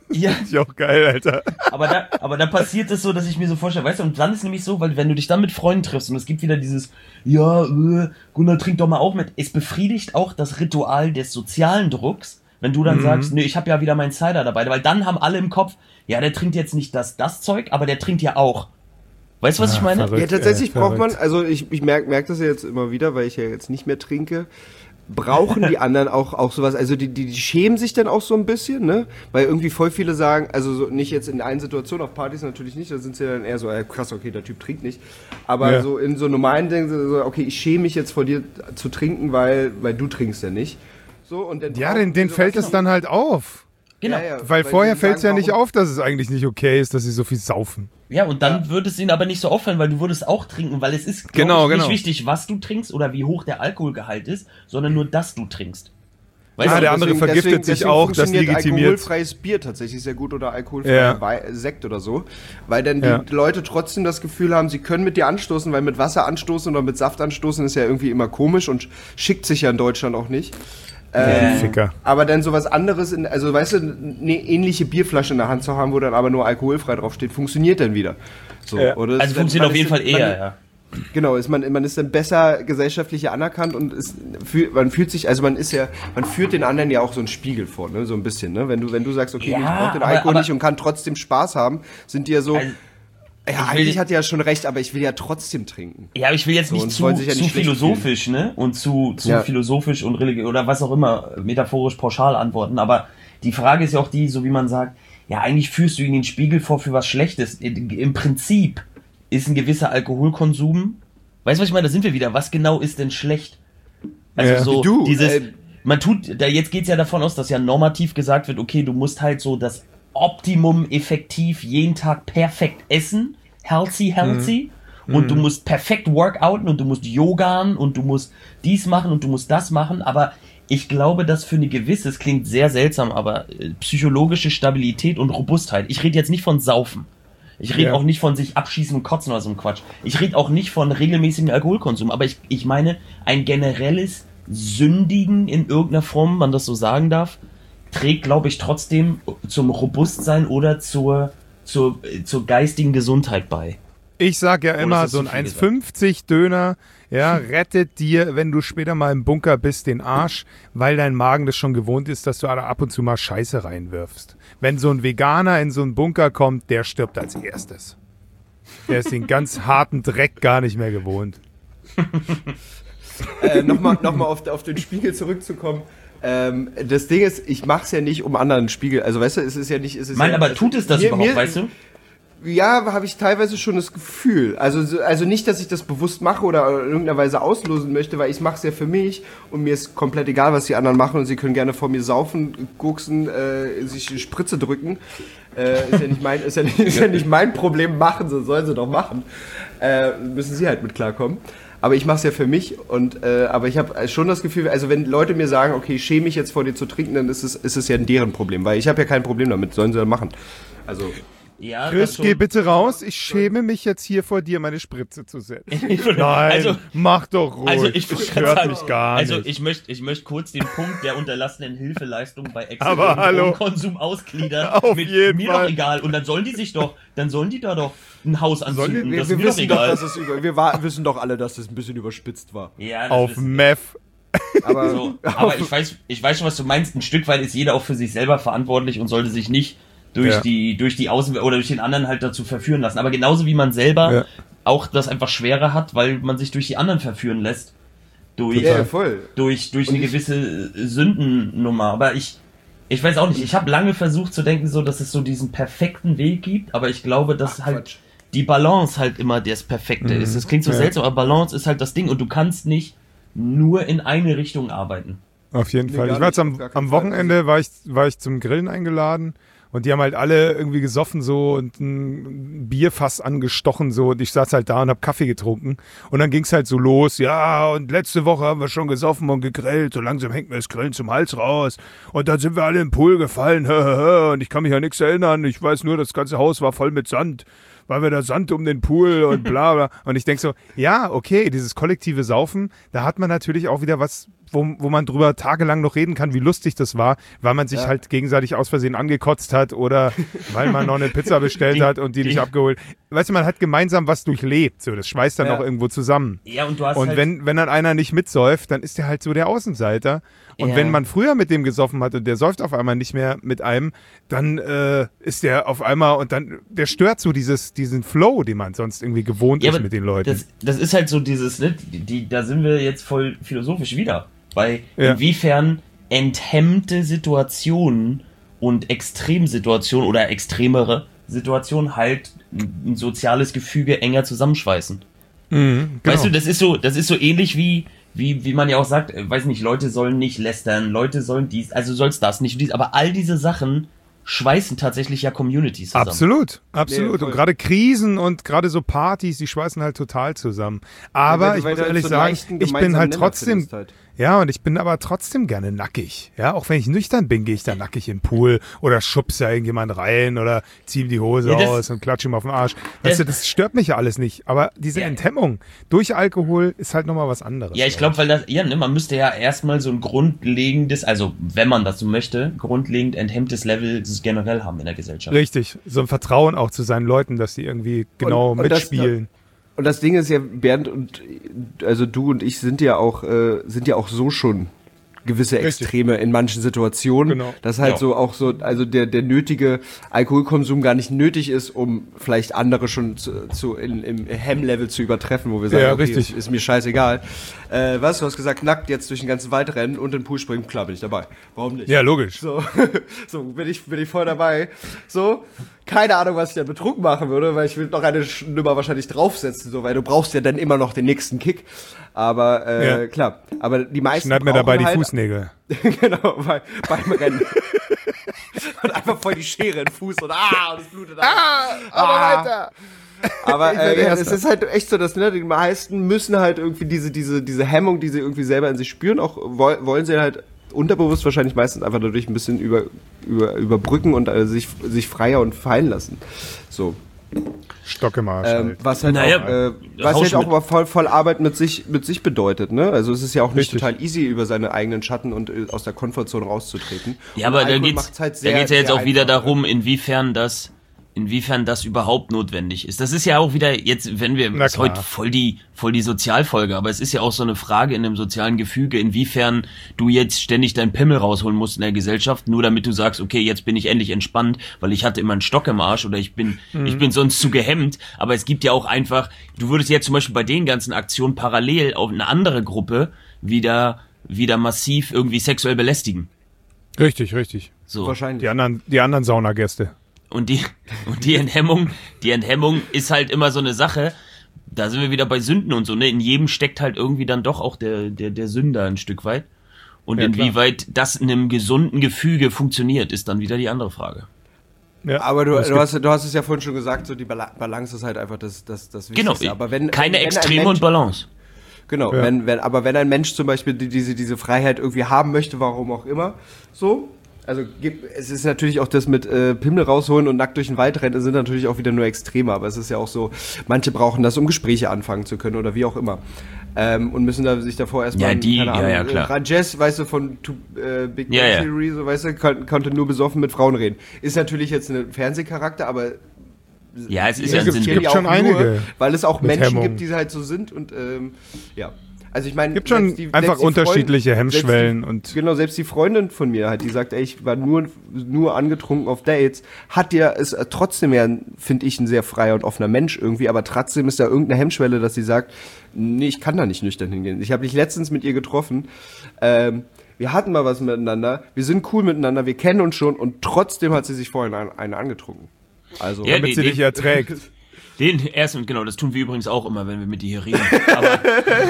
Ja. Ist ja auch geil, Alter. Aber da, aber da passiert es so, dass ich mir so vorstelle, weißt du, und dann ist nämlich so, weil wenn du dich dann mit Freunden triffst und es gibt wieder dieses, ja, äh, Gunnar, trink doch mal auch mit, es befriedigt auch das Ritual des sozialen Drucks, wenn du dann Mhm. sagst, nee, ich habe ja wieder meinen Cider dabei, weil dann haben alle im Kopf, ja, der trinkt jetzt nicht das, das Zeug, aber der trinkt ja auch. Weißt du, was Ah, ich meine? verrückt. Ja, tatsächlich äh, braucht man, verrückt. also ich, ich merke merk das ja jetzt immer wieder, weil ich ja jetzt nicht mehr trinke, brauchen die anderen auch, auch sowas, also die, die, die schämen sich dann auch so ein bisschen, ne, weil irgendwie voll viele sagen, also so nicht jetzt in allen Situationen, auf Partys natürlich nicht, da sind sie dann eher so, äh, krass, okay, der Typ trinkt nicht, aber Ja. so in so normalen Dingen, so, okay, ich schäme mich jetzt vor dir zu trinken, weil, weil du trinkst ja nicht. So, und dann Ja, brauchen den, den die fällt sowas es dann halt auf. Genau. Ja, ja, Weil vorher die fällt es ja sagen, nicht warum- auf, dass es eigentlich nicht okay ist, dass sie so viel saufen. Ja, und dann würde es ihnen aber nicht so auffallen, weil du würdest auch trinken, weil es ist glaub Genau, ich, nicht genau. wichtig, was du trinkst oder wie hoch der Alkoholgehalt ist, sondern nur, dass du trinkst. Ah, Weißt du, der andere vergiftet sich auch, das funktioniert legitimiert. alkoholfreies Bier tatsächlich sehr gut oder alkoholfreier Ja. Wei- Sekt oder so, weil dann die Ja. Leute trotzdem das Gefühl haben, sie können mit dir anstoßen, weil mit Wasser anstoßen oder mit Saft anstoßen ist ja irgendwie immer komisch und schickt sich ja in Deutschland auch nicht. Äh, Ficker. Aber dann sowas anderes, in, also weißt du, eine ähnliche Bierflasche in der Hand zu haben, wo dann aber nur alkoholfrei draufsteht, funktioniert dann wieder. So, Ja. oder? also Es- funktioniert man auf jeden ist- Fall eher, man, ja. Genau, ist man, man ist dann besser gesellschaftlich anerkannt und ist, fühl, man fühlt sich, also man ist ja, man führt den anderen ja auch so einen Spiegel vor, ne, so ein bisschen, ne, wenn du, wenn du sagst, okay, Ja, ich brauche den aber- Alkohol aber- nicht und kann trotzdem Spaß haben, sind die ja so, Also, ja, ich will- eigentlich hat er ja schon recht, aber ich will ja trotzdem trinken. Ja, aber ich will jetzt So, nicht und zu, wollen sich ja zu nicht schlecht philosophisch, ne? Und zu, zu Ja. philosophisch und religiös oder was auch immer, metaphorisch pauschal antworten. Aber die Frage ist ja auch die, so wie man sagt, ja, eigentlich führst du ihn den Spiegel vor für was Schlechtes. Im Prinzip ist ein gewisser Alkoholkonsum, weißt du, was ich meine? Da sind wir wieder. Was genau ist denn schlecht? Also Ja. so Du, dieses, äh, man tut, da jetzt geht's ja davon aus, dass ja normativ gesagt wird, okay, du musst halt so das Optimum effektiv jeden Tag perfekt essen, healthy, healthy, und du musst perfekt workouten und du musst yogan und du musst dies machen und du musst das machen, aber ich glaube, dass für eine gewisse, es klingt sehr seltsam, aber äh, psychologische Stabilität und Robustheit, ich rede jetzt nicht von Saufen, ich rede Ja. auch nicht von sich abschießen und kotzen oder so ein Quatsch, ich rede auch nicht von regelmäßigem Alkoholkonsum, aber ich, ich meine ein generelles Sündigen in irgendeiner Form, man das so sagen darf, trägt, glaube ich, trotzdem zum Robustsein oder zur, zur, äh, zur geistigen Gesundheit bei. Ich sag ja Oder immer, ist das so zu ein viel eins fünfzig Döner, ja, rettet dir, wenn du später mal im Bunker bist, den Arsch, weil dein Magen das schon gewohnt ist, dass du da ab und zu mal Scheiße reinwirfst. Wenn so ein Veganer in so einen Bunker kommt, der stirbt als erstes. Der ist den ganz harten Dreck gar nicht mehr gewohnt. äh, nochmal noch mal auf, auf den Spiegel zurückzukommen. Ähm, das Ding ist, ich mach's ja nicht um anderen Spiegel. Also weißt du, es ist ja nicht. Es ist Mein, ja, aber tut es das mir- überhaupt, mir- weißt du? Ja, habe ich teilweise schon das Gefühl. Also, so- also nicht, dass ich das bewusst mache oder in irgendeiner Weise auslösen möchte, weil ich mache es ja für mich und mir ist komplett egal, was die anderen machen und sie können gerne vor mir saufen, gucksen, äh, sich die Spritze drücken. Äh, ist ja nicht mein, ist ja nicht, ist ja nicht mein Problem, machen sie, sollen sie doch machen. Äh, müssen sie halt mit klarkommen. Aber ich mache es ja für mich und äh, aber ich habe schon das Gefühl, also wenn Leute mir sagen, okay, ich schäme mich jetzt vor dir zu trinken, dann ist es ist es ja deren Problem, weil ich habe ja kein Problem damit, sollen sie dann machen. Also Ja, Chris, das schon. geh bitte raus. Ich schäme mich jetzt hier vor dir, meine Spritze zu setzen. Nein, Also- mach doch ruhig. Also ich das wollte gerade stört sagen, mich gar also nicht. ich möchte ich möchte kurz den Punkt der unterlassenen Hilfeleistung bei Aber hallo. extremem Konsum ausgliedern. Auf mit jeden mir Fall. doch egal. Und dann sollen die sich doch, dann sollen die da doch ein Haus anzünden. wir, das wir ist mir doch wissen doch, egal. dass es über, wir wa- wissen doch alle, dass das ein bisschen überspitzt war. ja, das Auf ist, Meth. Aber so. Aber ich weiß, ich weiß schon, was du meinst. Ein Stück weit ist jeder auch für sich selber verantwortlich und sollte sich nicht durch Ja. die, durch die Außen oder durch den anderen halt dazu verführen lassen. Aber genauso wie man selber Ja. auch das einfach schwerer hat, weil man sich durch die anderen verführen lässt. Durch, ja, voll. durch, durch Und eine ich- gewisse äh, Sündennummer. Aber ich, ich weiß auch nicht. Ich habe lange versucht zu denken, so, dass es so diesen perfekten Weg gibt. Aber ich glaube, dass Ach, halt Quatsch. die Balance halt immer das Perfekte ist. Das klingt so Ja. seltsam, aber Balance ist halt das Ding. Und du kannst nicht nur in eine Richtung arbeiten. Auf jeden Nee, Fall. gar Ich war jetzt nicht, am, auf gar keinen am Fall. Wochenende war ich, war ich zum Grillen eingeladen und die haben halt alle irgendwie gesoffen so und ein Bierfass angestochen so und ich saß halt da und hab Kaffee getrunken und dann ging's halt so los, ja und letzte Woche haben wir schon gesoffen und gegrillt, so langsam hängt mir das Grillen zum Hals raus und dann sind wir alle im Pool gefallen und ich kann mich an nichts erinnern, ich weiß nur, das ganze Haus war voll mit Sand. weil wir da Sand um den Pool und bla bla. Und ich denke so, ja, okay, dieses kollektive Saufen, da hat man natürlich auch wieder was, wo, wo man drüber tagelang noch reden kann, wie lustig das war, weil man sich Ja. halt gegenseitig aus Versehen angekotzt hat oder weil man noch eine Pizza bestellt Die- hat und die nicht die- abgeholt. Weißt du, man hat gemeinsam was durchlebt, so, das schweißt dann Ja. auch irgendwo zusammen. Ja, und du hast Und halt, wenn, wenn dann einer nicht mitsäuft, dann ist der halt so der Außenseiter. Und Ja. wenn man früher mit dem gesoffen hat und der säuft auf einmal nicht mehr mit einem, dann äh, ist der auf einmal und dann, der stört so dieses, diesen Flow, den man sonst irgendwie gewohnt ja, ist aber mit den Leuten. Das, das ist halt so dieses, ne, die, die, da sind wir jetzt voll philosophisch wieder. Bei Ja. inwiefern enthemmte Situationen und Extremsituationen oder extremere Situationen halt ein soziales Gefüge enger zusammenschweißen. Mhm, genau. Weißt du, das ist so, das ist so ähnlich wie, wie, wie man ja auch sagt, äh, weiß nicht, Leute sollen nicht lästern, Leute sollen dies, also soll's das nicht, dies, aber all diese Sachen schweißen tatsächlich ja Communities zusammen. Absolut, absolut. Nee, voll. und gerade Krisen und gerade so Partys, die schweißen halt total zusammen. Aber weil- ich weil muss du halt ehrlich so einen sagen, leichten ich bin gemeinsamen halt Nenner trotzdem, findest halt. ja, und ich bin aber trotzdem gerne nackig. Ja, auch wenn ich nüchtern bin, gehe ich da nackig im Pool oder schubse da irgendjemand rein oder ziehe ihm die Hose Ja, das- aus und klatsche ihm auf den Arsch. Das- Weißt du, das stört mich ja alles nicht. Aber diese Ja. Enthemmung durch Alkohol ist halt nochmal was anderes. Ja, ich glaube, weil das, ja, ne, man müsste ja erstmal so ein grundlegendes, also wenn man das so möchte, grundlegend enthemmtes Level generell haben in der Gesellschaft. Richtig, so ein Vertrauen auch zu seinen Leuten, dass die irgendwie genau Und- und das- mitspielen. Und das Ding ist ja, Bernd und also du und ich sind ja auch äh, sind ja auch so schon gewisse Richtig. Extreme in manchen Situationen. Genau. Dass halt Ja. so auch so, also der, der nötige Alkoholkonsum gar nicht nötig ist, um vielleicht andere schon zu, zu in, im Hemmlevel zu übertreffen, wo wir sagen, Ja, okay, richtig. Ist, ist mir scheißegal. Äh, was, du hast gesagt, nackt jetzt durch den ganzen Wald rennen und in den Pool springen, klar bin ich dabei. Warum nicht? Ja, logisch. So, so bin ich, bin ich voll dabei. So, keine Ahnung, was ich dann betrunken machen würde, weil ich will noch eine Nummer wahrscheinlich draufsetzen, so, weil du brauchst ja dann immer noch den nächsten Kick. Aber äh, Ja. klar, aber die meisten Schneid mir brauchen dabei die halt, Fußnägel. genau, bei, beim Rennen. Und einfach voll die Schere in den Fuß und ah, und es blutet. Ah, aber weiter. Aber Ich werde äh, ja, Erster. es ist halt echt so, dass ne, die meisten müssen halt irgendwie diese, diese, diese Hemmung, die sie irgendwie selber in sich spüren, auch woll, wollen sie halt unterbewusst wahrscheinlich meistens einfach dadurch ein bisschen über, über, überbrücken und äh, sich, sich freier und fallen lassen. So. Stock im Arsch. Ähm, halt. was halt Naja, auch, äh, was Rausch halt auch mit- aber voll, voll Arbeit mit sich, mit sich bedeutet, ne? Also es ist ja auch nicht Richtig. total easy, über seine eigenen Schatten und äh, aus der Komfortzone rauszutreten. Ja, Und aber da Alkohol geht's, macht's halt da sehr, geht's ja jetzt sehr auch wieder einfach, darum, inwiefern das, inwiefern das überhaupt notwendig ist. Das ist ja auch wieder jetzt, wenn wir, Na das ist heute klar. voll die, voll die Sozialfolge, aber es ist ja auch so eine Frage in dem sozialen Gefüge, inwiefern du jetzt ständig deinen Pimmel rausholen musst in der Gesellschaft, nur damit du sagst, okay, jetzt bin ich endlich entspannt, weil ich hatte immer einen Stock im Arsch oder ich bin, Mhm. ich bin sonst zu gehemmt, aber es gibt ja auch einfach, du würdest jetzt zum Beispiel bei den ganzen Aktionen parallel auf eine andere Gruppe wieder, wieder massiv irgendwie sexuell belästigen. Richtig, richtig. So. Wahrscheinlich. Die anderen, die anderen Saunagäste. Und die, und die Enthemmung, die Enthemmung ist halt immer so eine Sache. Da sind wir wieder bei Sünden und so, ne? In jedem steckt halt irgendwie dann doch auch der, der, der Sünder ein Stück weit. Und Ja, klar. inwieweit das in einem gesunden Gefüge funktioniert, ist dann wieder die andere Frage. Ja, Aber du, es du, gibt- hast, du hast es ja vorhin schon gesagt, so die Bala- Balance ist halt einfach das, das, das Genau. Wichtigste. Aber wenn, Keine wenn, wenn ein Extreme Mensch, und Balance. Genau, Ja. wenn, wenn, aber wenn ein Mensch zum Beispiel die, diese, diese Freiheit irgendwie haben möchte, warum auch immer, so, also gibt- es ist natürlich auch das mit äh, Pimmel rausholen und nackt durch den Wald rennen, sind natürlich auch wieder nur Extreme, aber es ist ja auch so, manche brauchen das, um Gespräche anfangen zu können oder wie auch immer. Ähm, und müssen da, sich davor erstmal, Ja, die- keine ja, Ahnung, ja, klar. äh, Rajesh, weißt du, von to, äh, Big Bang Ja, ja. Theory, so, weißt du, kon, konnte nur besoffen mit Frauen reden. Ist natürlich jetzt ein Fernsehcharakter, aber Ja, es ist Ja, ja ein es Sinn. gibt ja schon auch einige nur, weil es auch mit Menschen Hemmung. gibt, die halt so sind und ähm, ja. Also ich meine, gibt schon selbst die- einfach selbst die unterschiedliche Freundin- Hemmschwellen selbst und die, genau, selbst die Freundin von mir halt, die sagt, ey, ich war nur, nur angetrunken auf Dates, hat ja, ist äh, trotzdem ja, finde ich, ein sehr freier und offener Mensch irgendwie, aber trotzdem ist da irgendeine Hemmschwelle, dass sie sagt, nee, ich kann da nicht nüchtern hingehen. Ich habe dich letztens mit ihr getroffen, ähm, wir hatten mal was miteinander, wir sind cool miteinander, wir kennen uns schon und trotzdem hat sie sich vorhin eine, eine angetrunken. Also, Ja, damit sie die- dich erträgt. Den ersten, genau, das tun wir übrigens auch immer, wenn wir mit dir hier reden. Aber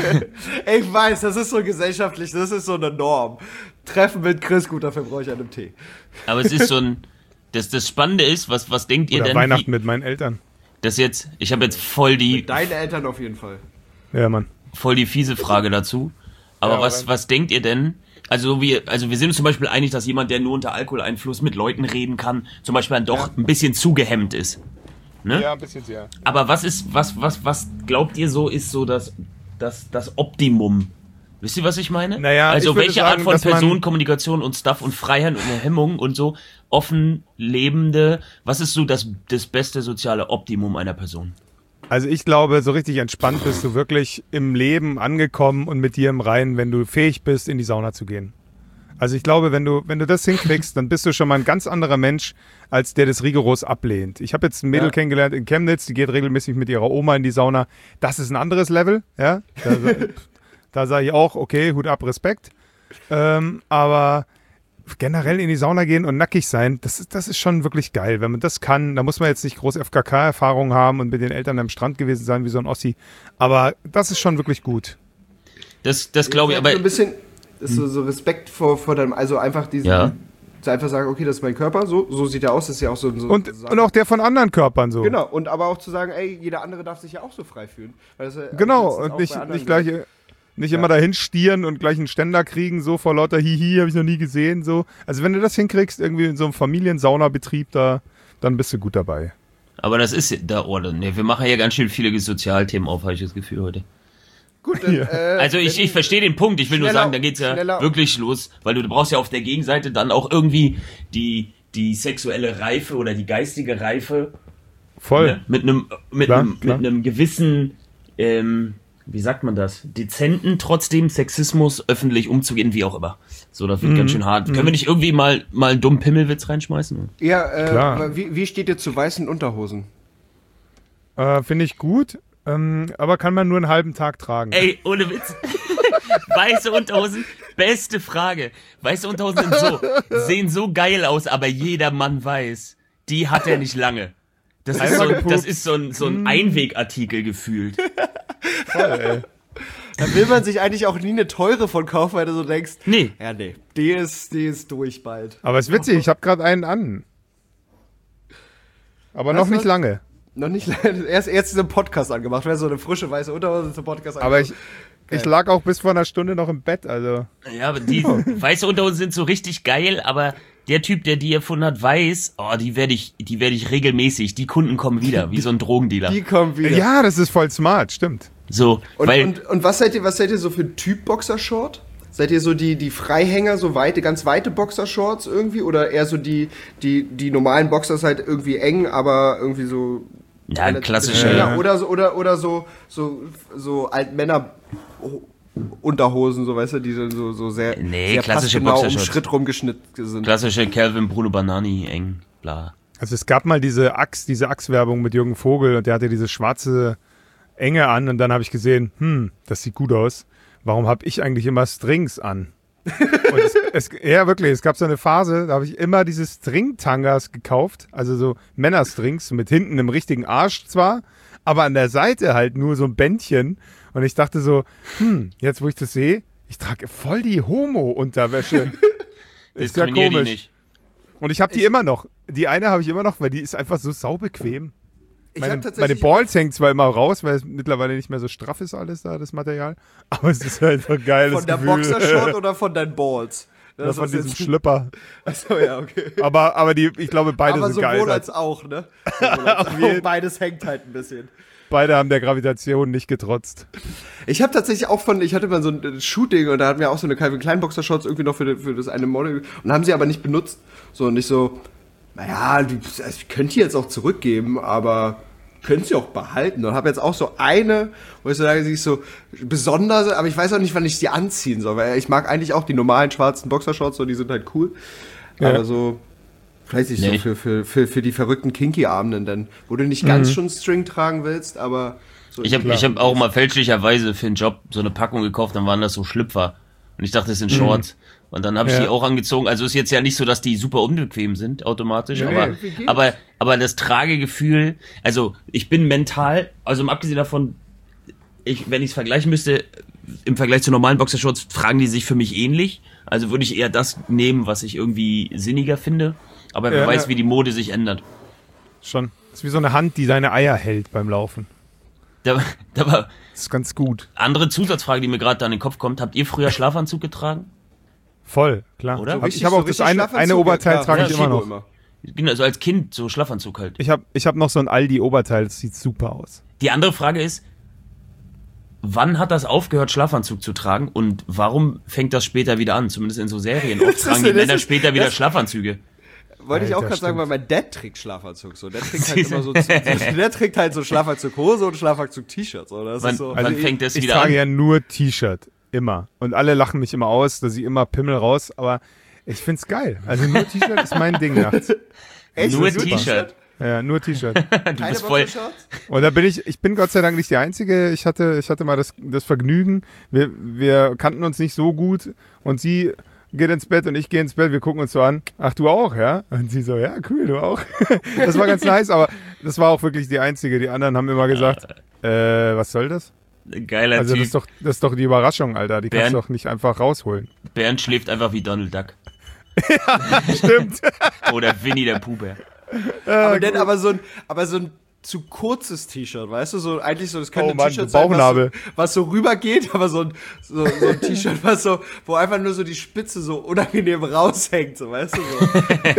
ich weiß, das ist so gesellschaftlich, das ist so eine Norm. Treffen mit Chris, gut, dafür brauche ich einen Tee. Aber es ist so ein, das, das Spannende ist, was, was denkt ihr Oder denn, Weihnachten wie, mit meinen Eltern. das jetzt, ich habe jetzt voll die, Deine Eltern auf jeden Fall. Ja, Mann. voll die fiese Frage dazu. Aber Ja, was, aber- was denkt ihr denn? Also wir, also wir sind uns zum Beispiel einig, dass jemand, der nur unter Alkoholeinfluss mit Leuten reden kann, zum Beispiel dann doch Ja. ein bisschen zu gehemmt ist. Ne? Ja, ein bisschen sehr. Aber was ist, was, was, was glaubt ihr so, ist so das, das, das Optimum? Wisst ihr, was ich meine? Naja, also ich würde welche sagen, Art von dass man- Personenkommunikation und Stuff und Freiheit und Hemmung und so, offen, lebende, was ist so das, das beste soziale Optimum einer Person? Also ich glaube, so richtig entspannt bist du wirklich im Leben angekommen und mit dir im Reinen, wenn du fähig bist, in die Sauna zu gehen. Also ich glaube, wenn du, wenn du das hinkriegst, dann bist du schon mal ein ganz anderer Mensch, als der das rigoros ablehnt. Ich habe jetzt ein Mädel Ja. kennengelernt in Chemnitz, die geht regelmäßig mit ihrer Oma in die Sauna. Das ist ein anderes Level, ja. Da, da sage ich auch, okay, Hut ab, Respekt. Ähm, aber generell in die Sauna gehen und nackig sein, das ist, das ist schon wirklich geil. Wenn man das kann, da muss man jetzt nicht groß F K K-Erfahrung haben und mit den Eltern am Strand gewesen sein wie so ein Ossi. Aber das ist schon wirklich gut. Das, das glaube ich, aber so ein bisschen ist so, so Respekt vor, vor deinem, also einfach diesen, Ja. so einfach sagen, okay, das ist mein Körper, so, so sieht er aus, das ist ja auch so, so Und, so- und auch der von anderen Körpern so. genau, und aber auch zu sagen, ey, jeder andere darf sich ja auch so frei fühlen. Weil das, ja- Genau, das ist und auch nicht, bei anderen nicht gleich, so. nicht Ja. immer dahin stieren und gleich einen Ständer kriegen, so vor lauter Hihi, habe ich noch nie gesehen, so. Also wenn du das hinkriegst, irgendwie in so einem Familiensaunabetrieb da, dann bist du gut dabei. Aber das ist da, oh, ne, wir machen ja ganz schön viele Sozialthemen auf, habe ich das Gefühl heute. Gut, dann, Ja. äh, Also ich, wenn- ich verstehe den Punkt, ich will nur Schneller- sagen, da geht's ja schneller- wirklich los, weil du, du brauchst ja auf der Gegenseite dann auch irgendwie die, die sexuelle Reife oder die geistige Reife, Voll. ne? mit einem mit Klar, einem klar. mit einem gewissen, ähm, wie sagt man das, dezenten trotzdem Sexismus öffentlich umzugehen, wie auch immer. So, das wird ganz schön hart. Können wir nicht irgendwie mal mal einen dummen Pimmelwitz reinschmeißen? Ja, äh, Klar. aber wie, wie steht ihr zu weißen Unterhosen? Äh, Finde ich gut, ähm, aber kann man nur einen halben Tag tragen. Ey, ohne Witz. Weiße Unterhosen, beste Frage. Weiße Unterhosen sind so, sehen so geil aus, aber jeder Mann weiß, die hat er nicht lange. Das ist so, das ist so ein, so ein Einwegartikel gefühlt. Voll, ey. Da will man sich eigentlich auch nie eine teure von kaufen, weil du so denkst, Nee. ja, nee, die ist, die ist durch bald. Aber es ist witzig, ich habe gerade einen an. Aber noch Was, nicht was? lange. Noch nicht, erst, erst diesen Podcast angemacht, wäre so eine frische weiße Unterhose zum Podcast Aber ich, angemacht. ich lag auch bis vor einer Stunde noch im Bett, also. Ja, aber die weiße Unterhosen sind so richtig geil, aber der Typ, der die erfunden hat, weiß, oh, die werde ich, die werde ich regelmäßig, die Kunden kommen wieder, wie so ein Drogendealer. Die kommt wieder. Ja, das ist voll smart, stimmt. So, Und, weil, und, und was seid ihr, was seid ihr so für ein Typ Boxershort? Seid ihr so die, die Freihänger, so weite, ganz weite Boxershorts irgendwie? Oder eher so die, die, die normalen Boxers halt irgendwie eng, aber irgendwie so. ja, relativ klassische, schneller? Ja. Oder so, oder, oder so, so, so Altmänner Unterhosen, so weißt du, die dann so, so sehr, Nee, sehr klassische passgenau um Boxershorts. Schritt rumgeschnitten sind. klassische Calvin Bruno Banani, eng, bla. Also es gab mal diese Axe, diese Axe-Werbung mit Jürgen Vogel und der hatte diese schwarze Enge an und dann habe ich gesehen, hm, das sieht gut aus. Warum habe ich eigentlich immer Strings an? Und es, es, ja, wirklich, es gab so eine Phase, da habe ich immer diese String-Tangas gekauft, also so Männerstrings mit hinten einem richtigen Arsch zwar, aber an der Seite halt nur so ein Bändchen. Und ich dachte so, hm, jetzt wo ich das sehe, ich trage voll die Homo-Unterwäsche. Ist ja Diskriminier die komisch. nicht. Und ich habe die immer noch. Die eine habe ich immer noch, weil die ist einfach so saubequem. Ich Meine, hab meine tatsächlich Balls hängen zwar immer raus, weil es mittlerweile nicht mehr so straff ist alles da, das Material. Aber es ist halt so geil. von der Boxershort oder von deinen Balls? Oder Das von ist diesem jetzt- Schlüpper. Achso, ja, okay. Aber, aber die, ich glaube, beide Aber sind geil. sowohl als auch, ne? Sowohl als auch. Beides hängt halt ein bisschen. Beide haben der Gravitation nicht getrotzt. Ich habe tatsächlich auch von, ich hatte mal so ein Shooting und da hatten wir auch so eine Calvin Klein Boxershorts irgendwie noch für, für das eine Model und haben sie aber nicht benutzt. So und ich so, naja, die, also ich könnte die jetzt auch zurückgeben, aber können sie auch behalten. Und habe jetzt auch so eine, wo ich so sage, sie ist so besonders, aber ich weiß auch nicht, wann ich sie anziehen soll, weil ich mag eigentlich auch die normalen schwarzen Boxershorts, so die sind halt cool. Ja. Aber so, weiß ich Nee. so, für, für, für, für die verrückten Kinky-Abenden dann, wo du nicht ganz schon String tragen willst, aber so. Ich habe ich hab auch mal fälschlicherweise für einen Job so eine Packung gekauft, dann waren das so Schlüpfer. Und ich dachte, das sind Shorts. Und dann habe ich Ja. die auch angezogen. Also ist jetzt ja nicht so, dass die super unbequem sind, automatisch. Nee, aber, wie geht's? aber, aber das Tragegefühl, also ich bin mental, also mal abgesehen davon, ich, wenn ich es vergleichen müsste, im Vergleich zu normalen Boxershorts fragen die sich für mich ähnlich. Also würde ich eher das nehmen, was ich irgendwie sinniger finde. Aber wer Ja, weiß, ja. wie die Mode sich ändert. Schon. Das ist wie so eine Hand, die deine Eier hält beim Laufen. Da, da war Das ist ganz gut. andere Zusatzfrage, die mir gerade da in den Kopf kommt. Habt ihr früher Schlafanzug getragen? Voll, klar. Oder? Hab- Richtig- ich habe so auch das richtig eine, Schlafanzug, eine Oberteil ja, trage ja, ich immer Chibo noch. immer. Genau, so als Kind, so Schlafanzug halt. Ich habe ich hab noch so ein Aldi-Oberteil, das sieht super aus. Die andere Frage ist, wann hat das aufgehört, Schlafanzug zu tragen und warum fängt das später wieder an? Zumindest in so Serien. Oft tragen die das Männer ist- später wieder das- Schlafanzüge. Wollte ich auch Alter, gerade sagen, weil stimmt. mein Dad trägt Schlafanzug so. Der trägt halt immer so, der trägt halt so Schlafanzug-Hose und Schlafanzug-T-Shirts. So. Das Wann, ist so. wann ich, fängt das ich wieder trage an? ja nur T-Shirt. Immer. Und alle lachen mich immer aus, dass ich immer Pimmel raus, aber ich find's geil. Also nur T-Shirt ist mein Ding nachts. Echt? Nur Super. T-Shirt. Ja, nur T-Shirt. Du Keine bist voll. Boxershorts? Und da bin ich, ich bin Gott sei Dank nicht der Einzige. Ich hatte, ich hatte mal das, das Vergnügen. Wir, wir kannten uns nicht so gut und sie geht ins Bett und ich gehe ins Bett. Wir gucken uns so an. Ach, du auch, ja? Und sie so, ja, cool, du auch. Das war ganz nice, aber das war auch wirklich die Einzige. Die anderen haben immer gesagt, äh, was soll das? Geiler Also das Typ. ist doch, das ist doch die Überraschung, Alter. Die kannst Bernd- du doch nicht einfach rausholen. Bernd schläft einfach wie Donald Duck. Stimmt. Oder Winnie der Pooh-Bär. Aber, dann, aber, so ein, aber so ein zu kurzes T-Shirt, weißt du? So eigentlich so, das könnte Oh ein Mann, T-Shirt so sein, was so, Bauchnabel. was so rübergeht, aber so ein, so, so ein T-Shirt, was so, wo einfach nur so die Spitze so unangenehm raushängt, so, weißt du? So.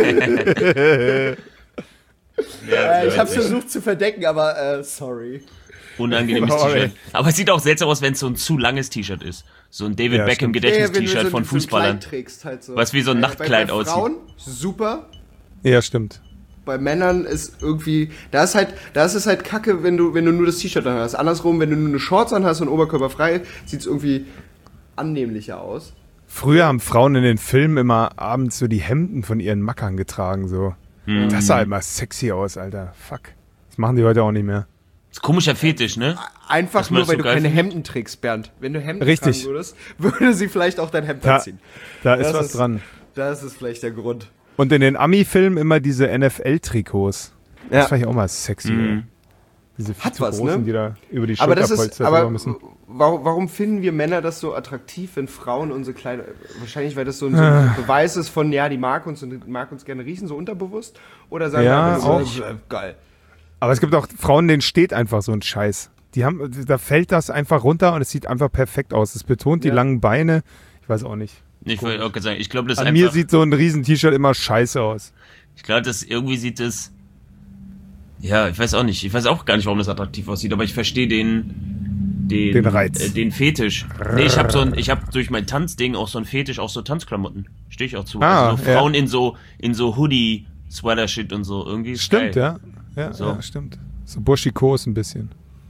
Ja, äh, ich hab's versucht zu verdecken, aber äh, sorry. Unangenehmes Sorry. T-Shirt. Aber es sieht auch seltsam aus, wenn es so ein zu langes T-Shirt ist. So ein David Ja, Beckham stimmt. Gedächtnis-T-Shirt so, von so ein Fußballern. Kleid trägst, halt so. Was wie so ein Äh, Nachtkleid bei, bei aussieht. Frauen super. Ja, stimmt. Bei Männern ist irgendwie, da ist halt, da ist es halt kacke, wenn du, wenn du nur das T-Shirt an hast. Andersrum, wenn du nur eine Shorts an hast und Oberkörper frei, sieht's irgendwie annehmlicher aus. Früher haben Frauen in den Filmen immer abends so die Hemden von ihren Mackern getragen, so. Hm. Das sah halt mal sexy aus, Alter. Fuck. Das machen die heute auch nicht mehr. Das ist ein komischer Fetisch, ne? Einfach Dass man nur, das weil so du geil keine findet. Hemden trägst, Bernd. Wenn du Hemden Richtig. tragen würdest, würde sie vielleicht auch dein Hemd Da, anziehen. da ist Das was ist- dran. Das ist vielleicht der Grund. Und in den Ami-Filmen immer diese N F L-Trikots. Ja. Das fand ich auch mal sexy. Mhm. ey. Diese viel Hat zu was, großen, ne? die da über die Aber das ist, Schulterpolster aber drüber müssen. warum, warum finden wir Männer das so attraktiv, wenn Frauen unsere Kleider, wahrscheinlich weil das so ein, so ein Beweis ist von, ja, die mag uns und mag uns gerne riechen, so unterbewusst? Oder sagen Ja, wir einfach auch. so, äh, geil. Aber es gibt auch Frauen, denen steht einfach so ein Scheiß. Die haben, da fällt das einfach runter und es sieht einfach perfekt aus. Es betont die Ja. langen Beine. Ich weiß auch nicht. Ich wollte auch gerade sagen, ich glaube, das ist An mir einfach. sieht so ein riesen T-Shirt immer scheiße aus. Ich glaube, das irgendwie sieht es. Ja, ich weiß auch nicht. Ich weiß auch gar nicht, warum das attraktiv aussieht, aber ich verstehe den. Den, Den Reiz. Äh, den Fetisch. Nee, ich habe so ein, ich habe durch mein Tanzding auch so ein Fetisch, auch so Tanzklamotten. Stehe ich auch zu. Ah, also so ja. Frauen in so, in so Hoodie, Sweater-Shit und so. Irgendwie ist Stimmt, geil. ja. Ja, So. ja, stimmt. So buschikos ein bisschen.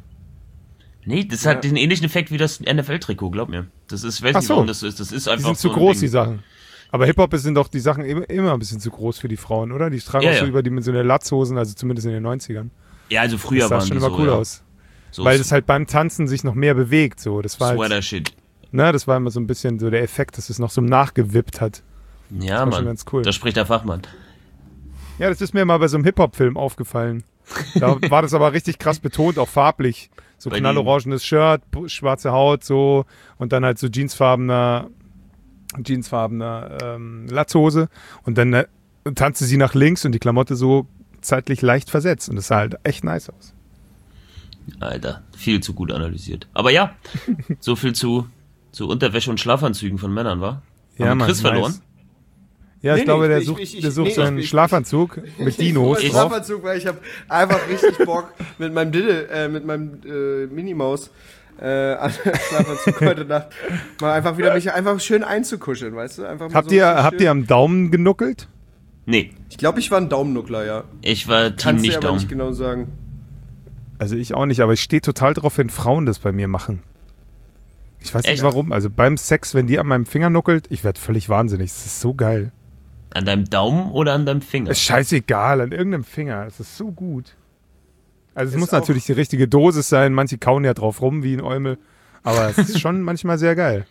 Nee, das hat den ähnlichen Effekt wie das N F L-Trikot, glaub mir. Das ist, ich weiß Ach nicht, so. warum das so ist. Das ist Die einfach sind so zu ein groß, Ding. die Sachen. Aber Hip-Hop sind doch die Sachen immer, immer ein bisschen zu groß für die Frauen, oder? Die tragen Ja, auch so ja. überdimensionierte Latzhosen, also zumindest in den neunzigern. Ja, also früher Das sah waren schon die immer so, cool ja. aus. So Weil es halt beim Tanzen sich noch mehr bewegt. So. Das war halt, Sweater-Shit. ne, das war immer so ein bisschen so der Effekt, dass es noch so nachgewippt hat. Ja, war Mann. schon ganz cool. Da spricht der Fachmann. Ja, das ist mir mal bei so einem Hip-Hop-Film aufgefallen. Da war das aber richtig krass betont, auch farblich. So Bei knallorangenes Shirt, bu- schwarze Haut, so und dann halt so jeansfarbener, jeansfarbener ähm, Latzhose und dann äh, tanzte sie nach links und die Klamotte so zeitlich leicht versetzt und das sah halt echt nice aus. Alter, viel zu gut analysiert. Aber ja, so viel zu, zu Unterwäsche und Schlafanzügen von Männern, war? Ja, Haben wir Mann, Chris verloren? nice. Ja, ich Nee, glaube, nee, der ich- sucht, ich- ich- der sucht nee, so einen ich- ich- Schlafanzug mit Dinos Ich drauf. Schlafanzug, weil ich habe einfach richtig Bock mit meinem Diddle, äh, mit meinem äh, Minimaus äh, an Schlafanzug heute Nacht mal einfach wieder mich einfach schön einzukuscheln, weißt du? Einfach mal Habt so ihr, richtig habt ihr schön- am Daumen genuckelt? Nee, Ich glaube, ich war ein Daumennuckler, ja. ich war Team Kannst du nicht aber Daumen. nicht genau sagen. Also ich auch nicht, aber ich stehe total drauf, wenn Frauen das bei mir machen. Ich weiß Echt? nicht warum. Also beim Sex, wenn die an meinem Finger nuckelt, ich werde völlig wahnsinnig. Das ist so geil. An deinem Daumen oder an deinem Finger? Ist scheißegal, an irgendeinem Finger. Das ist so gut. Also es Ist muss auch- natürlich die richtige Dosis sein. Manche kauen ja drauf rum wie ein Eumel. Aber es ist schon manchmal sehr geil.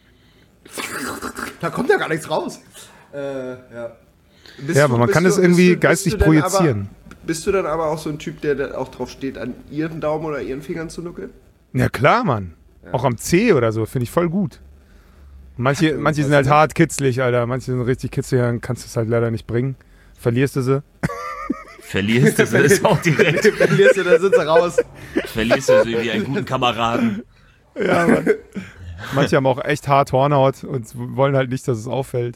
Da kommt ja gar nichts raus. Äh, ja. Bist Ja, du- aber man bist kann du- es bist irgendwie du- bist geistig du denn projizieren. Aber, bist du dann aber auch so ein Typ, der da auch drauf steht, an ihren Daumen oder ihren Fingern zu nuckeln? Ja klar, Mann. Auch am C oder so, finde ich voll gut. Und Manche, Hat manche sind irgendwas, halt ne? hart kitzlig, Alter. Manche sind richtig kitzlig, dann kannst du es halt leider nicht bringen. Verlierst du sie. Verlierst du das auch direkt. Verlierst du, dann sind sie raus. Verlierst du sie wie einen guten Kameraden. Ja, Mann. Manche haben auch echt hart Hornhaut und wollen halt nicht, dass es auffällt.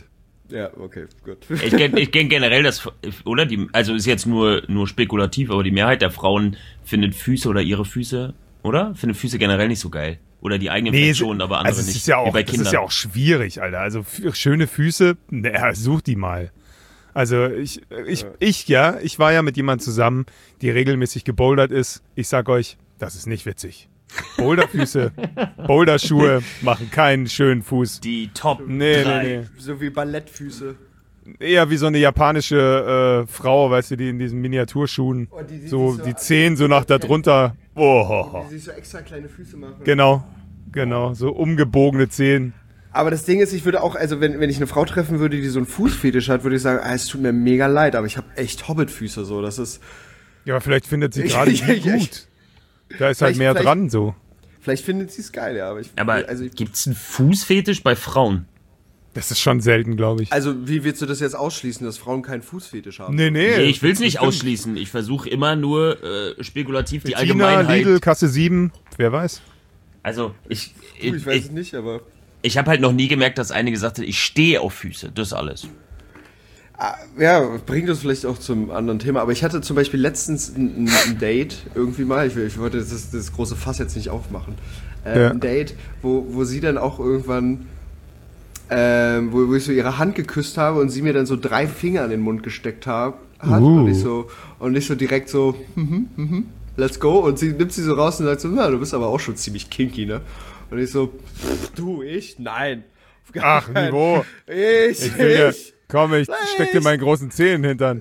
Ja, okay, gut. Ich kenne ich kenn generell das, oder? Die, also ist jetzt nur, nur spekulativ, aber die Mehrheit der Frauen findet Füße oder ihre Füße, oder? Findet Füße generell nicht so geil. Oder die eigenen Nee, vielleicht schon, aber andere also es nicht. ist ja Wie auch, bei das Kindern. ist ja auch schwierig, Alter. Also f- schöne Füße, naja, such die mal. Also ich, ich, Ja. ich, ja, ich war ja mit jemandem zusammen, die regelmäßig gebouldert ist. Ich sag euch, das ist nicht witzig. Boulderfüße, Boulderschuhe machen keinen schönen Fuß. Die Top Nee, drei. nee, So wie Ballettfüße. nee. Eher wie so eine japanische äh, Frau, weißt du, die in diesen Miniaturschuhen, Oh, die- die so sich so- die Zehen so nach da drunter. Oh, Die sich so extra kleine Füße machen. genau, genau, so umgebogene Zehen. Aber das Ding ist, ich würde auch, also wenn, wenn ich eine Frau treffen würde, die so einen Fußfetisch hat, würde ich sagen, ah, es tut mir mega leid, aber ich habe echt Hobbitfüße so. Das ist. Ja, aber vielleicht findet sie gerade Ich- die ich- ich- gut. Da ist halt Vielleicht- mehr vielleicht- dran so. Vielleicht findet sie es geil, ja. Aber, ich, Aber also, ich, gibt's einen Fußfetisch bei Frauen? Das ist schon selten, glaube ich. also wie willst du das jetzt ausschließen, dass Frauen keinen Fußfetisch haben? Nee, nee. Nee, ich will's nicht Bestimmt. ausschließen. Ich versuche immer nur äh, spekulativ die Tina, Allgemeinheit. Lidl, Kasse sieben, wer weiß. Also ich, Du, ich ich, weiß ich, es nicht, aber. ich habe halt noch nie gemerkt, dass eine gesagt hat, ich stehe auf Füße. Das alles. Ah, ja, bringt uns vielleicht auch zum anderen Thema. Aber ich hatte zum Beispiel letztens ein, ein Date irgendwie mal. Ich, ich wollte das, das große Fass jetzt nicht aufmachen. Äh, Ja. Ein Date, wo, wo sie dann auch irgendwann, ähm, wo, wo ich so ihre Hand geküsst habe und sie mir dann so drei Finger in den Mund gesteckt hab, hat. Uh. Und ich so, und ich so direkt so, mhm, mhm, let's go. Und sie nimmt sie so raus und sagt so, na, du bist aber auch schon ziemlich kinky, ne? Und ich so, pff, du, ich? Nein. Auf gar Ach, keinen- Niveau. Ich, Ich will dir, ich. komm, ich steck dir meinen großen Zehen hintern.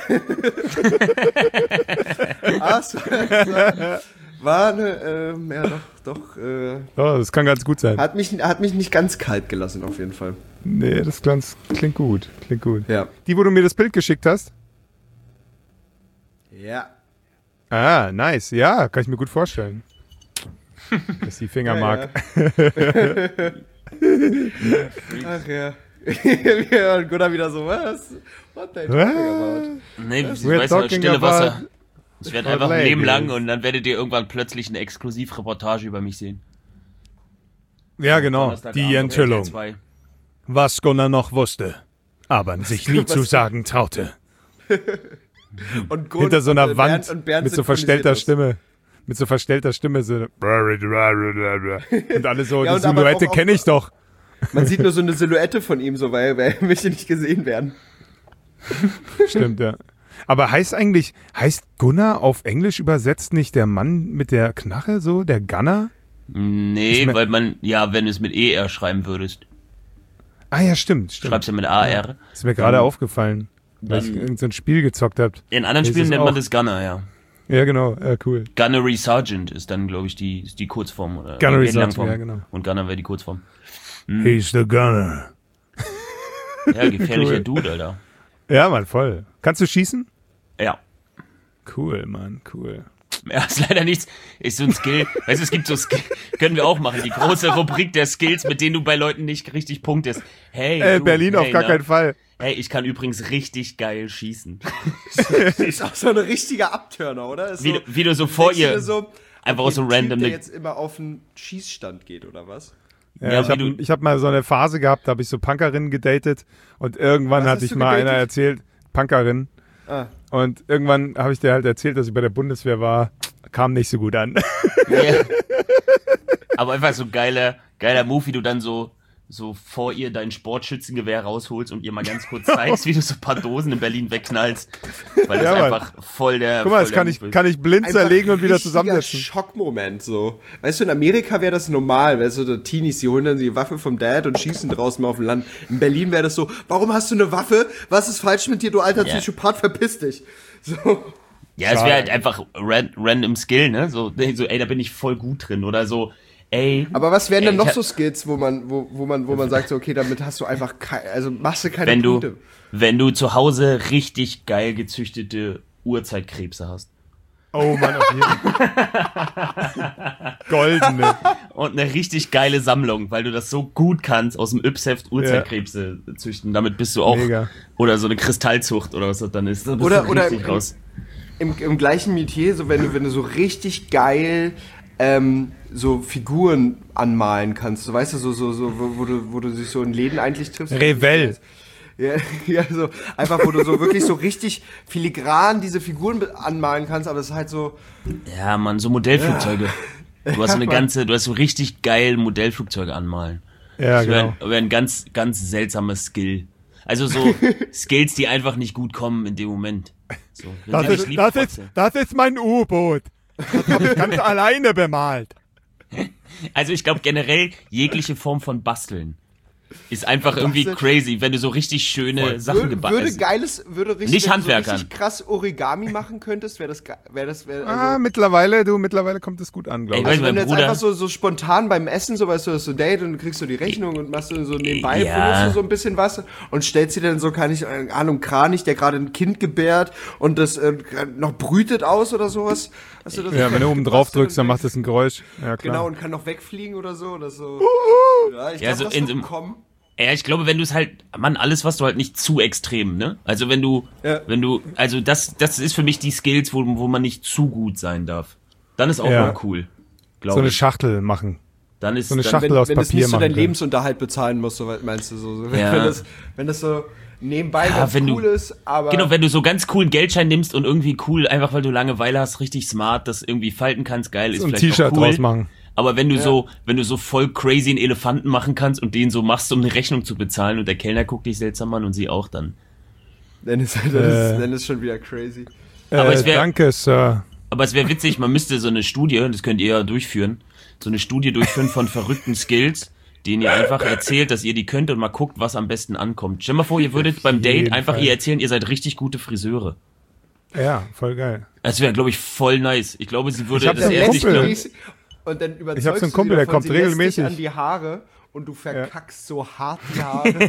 Ach so, also, war eine, ähm, ja doch, doch, äh, Oh, das kann ganz gut sein. hat mich, hat mich nicht ganz kalt gelassen auf jeden Fall. Nee, das klingt, klingt gut. Klingt gut. Ja. Die, wo du mir das Bild geschickt hast? Ja. Ah, nice. Ja, kann ich mir gut vorstellen. Dass die Finger mag. Ach ja. Ja, und Gunnar wieder so, was? What the talking about? Nee, ich We're weiß noch, talking stille about Wasser. Es wird einfach ein Leben ladies. lang und dann werdet ihr irgendwann plötzlich eine Exklusivreportage über mich sehen. Ja, genau. Donnerstagabend Die auf R T L Enthüllung. zwei. Was Gunnar noch wusste, aber sich nie zu sagen traute. Und Gun- Hinter so einer und Wand Bernd- und Bernd mit so synchronisiert verstellter das. Stimme. Mit so verstellter Stimme. So und alle so, Ja, die und aber Silhouette auch- kenne ich doch. Man sieht nur so eine Silhouette von ihm, so, weil, weil er möchte nicht gesehen werden. Stimmt, ja. Aber heißt eigentlich, heißt Gunnar auf Englisch übersetzt nicht der Mann mit der Knarre so, der Gunner? Nee, Ich mein- weil man, ja, wenn du es mit E R schreiben würdest, Ah ja, stimmt, stimmt. schreibst du mit A R. Ist mir gerade Dann- aufgefallen, weil ich dann- irgendein so ein Spiel gezockt habt. In anderen Ist Spielen es nennt man auch. das Gunner, ja. Ja, genau, ja, cool. Gunnery Sergeant ist dann, glaube ich, die, ist die Kurzform. Oder Gunnery die Sergeant, Langform. ja, genau. Und Gunner wäre die Kurzform. He's the Gunner. Ja, gefährlicher Cool. Dude, Alter. Ja, Mann, voll. Kannst du schießen? Ja. Cool, Mann, cool. Ja, ist leider nichts. Ist so ein Skill. Weißt du, es gibt so Skill. Können wir auch machen. Die große Rubrik der Skills, mit denen du bei Leuten nicht richtig punktest. Hey. Äh, du, Berlin hey, auf gar na. keinen Fall. Hey, ich kann übrigens richtig geil schießen. Ist auch so ein richtiger Abturner, oder? Ist Wie, so, du- wie du so vor denkst du dir ihr. so, einfach okay, so ein random Typ, der ne- jetzt immer auf einen Schießstand geht, oder was? Ja, Ja, ich wie habe du- hab mal so eine Phase gehabt, da habe ich so Punkerinnen gedatet und irgendwann Was hat hast ich du mal gedatet? einer erzählt, Punkerin, Ah. und irgendwann habe ich dir halt erzählt, dass ich bei der Bundeswehr war, kam nicht so gut an. Ja. Aber einfach so geiler, geiler Move, wie du dann so, so vor ihr dein Sportschützengewehr rausholst und ihr mal ganz kurz zeigst, wie du so ein paar Dosen in Berlin wegknallst. Weil das Ja, Mann. einfach voll der. Guck mal, voll das der kann ich, Move ist. kann ich blind Einfach zerlegen und wieder richtiger zusammensetzen. Schockmoment, so. Weißt du, in Amerika wäre das normal, weißt du, die Teenies, die holen dann die Waffe vom Dad und schießen draußen mal auf dem Land. In Berlin wäre das so, warum hast du eine Waffe? Was ist falsch mit dir, du alter Ja. Psychopath, verpiss dich. So. Ja, es Schade. wäre halt einfach ran, random Skill, ne? So, so, ey, da bin ich voll gut drin. Oder so, ey. Aber was wären ey, denn noch ich so hab- Skills, wo man, wo, wo man, wo man sagt, so, okay, damit hast du einfach, kei- also machst du keine wenn du, Punkte. wenn du zu Hause richtig geil gezüchtete Urzeitkrebse hast. Oh Mann, auf jeden Fall. Goldene. Und eine richtig geile Sammlung, weil du das so gut kannst, aus dem Yps-Heft Urzeitkrebse züchten. Damit bist du auch. Mega. Oder so eine Kristallzucht oder was das dann ist. Da bist Oder- du oder richtig im- raus. Im, im gleichen Metier, so wenn du, wenn du so richtig geil ähm, so Figuren anmalen kannst, so weißt du, so, so, so wo, wo du, wo du dich so in Läden eigentlich triffst. Revell. Ja, ja, so einfach, wo du so wirklich so richtig filigran diese Figuren be- anmalen kannst, aber es ist halt so. Ja, Mann, so Modellflugzeuge. Du hast so eine Mann. ganze, du hast so richtig geil Modellflugzeuge anmalen. Ja, Das wäre genau. wär ein ganz, ganz seltsames Skill. Also so Skills, die einfach nicht gut kommen in dem Moment. So, wenn Das sie dich ist, lieb das, ist, trotzdem. das ist mein U-Boot. Das habe ich ganz alleine bemalt. Also ich glaube generell jegliche Form von Basteln ist einfach irgendwie Basteln? crazy, wenn du so richtig schöne Sachen Würde, gebastelt würde hast. geiles, würde richtig, Nicht wenn du Handwerkern. so richtig krass Origami machen könntest, wäre das, ge- wäre das, wäre, also, Ah, mittlerweile, du, mittlerweile kommt es gut an, glaube Ey, ich. weißt also du, wenn mein du jetzt Bruder- einfach so, so spontan beim Essen, so weißt du, das so Date und du kriegst so die Rechnung und machst du so nebenbei, Ja. findest du so ein bisschen was und stellst dir dann so, keine ich, äh, Ahnung, Kranich, der gerade ein Kind gebärt und das äh, noch brütet aus oder sowas. Hast du das Ja, so wenn du oben drauf drückst, dann macht das ein Geräusch. Ja, klar. Genau, und kann noch wegfliegen oder so, oder so. Ja, ich Ja, glaub, so das in wird so einem- kommen. Ja, ich glaube, wenn du es halt, Mann, alles, was du halt nicht zu extrem, ne? Also wenn du, Ja. wenn du, also das, das ist für mich die Skills, wo, wo man nicht zu gut sein darf. Dann ist auch Ja. mal cool, So glaube eine ich. Schachtel machen. Dann ist so eine dann, Schachtel Wenn, aus wenn das Papier nicht so machen dein können. Lebensunterhalt bezahlen muss, so weit meinst du so. so. Ja. Wenn, das, wenn das so nebenbei Ja, ganz wenn du- cool ist, aber. Genau, wenn du so ganz coolen Geldschein nimmst und irgendwie cool, einfach weil du Langeweile hast, richtig smart, das irgendwie falten kannst, geil, ist So ein vielleicht T-Shirt auch cool. draus machen. Aber wenn du so, wenn du so voll crazy einen Elefanten machen kannst und den so machst, um eine Rechnung zu bezahlen und der Kellner guckt dich seltsam an und sie auch dann. Dann ist, dann, Äh. ist, dann ist schon wieder crazy. Aber äh, es wär- danke, Sir. Aber es wäre witzig, man müsste so eine Studie, das könnt ihr ja durchführen, so eine Studie durchführen von verrückten Skills, denen ihr einfach erzählt, dass ihr die könnt und mal guckt, was am besten ankommt. Stell mal vor, ihr würdet beim Date jeden einfach Fall. ihr erzählen, ihr seid richtig gute Friseure. Ja, voll geil. Das wäre, glaube ich, voll nice. Ich glaube, sie würde Ich hab das so einen erst nicht Kumpel. glauben. Und dann überzeugst Ich hab so einen du Kumpel, sie der davon, kommt sie lässt regelmäßig. dich an die Haare und du verkackst so hart die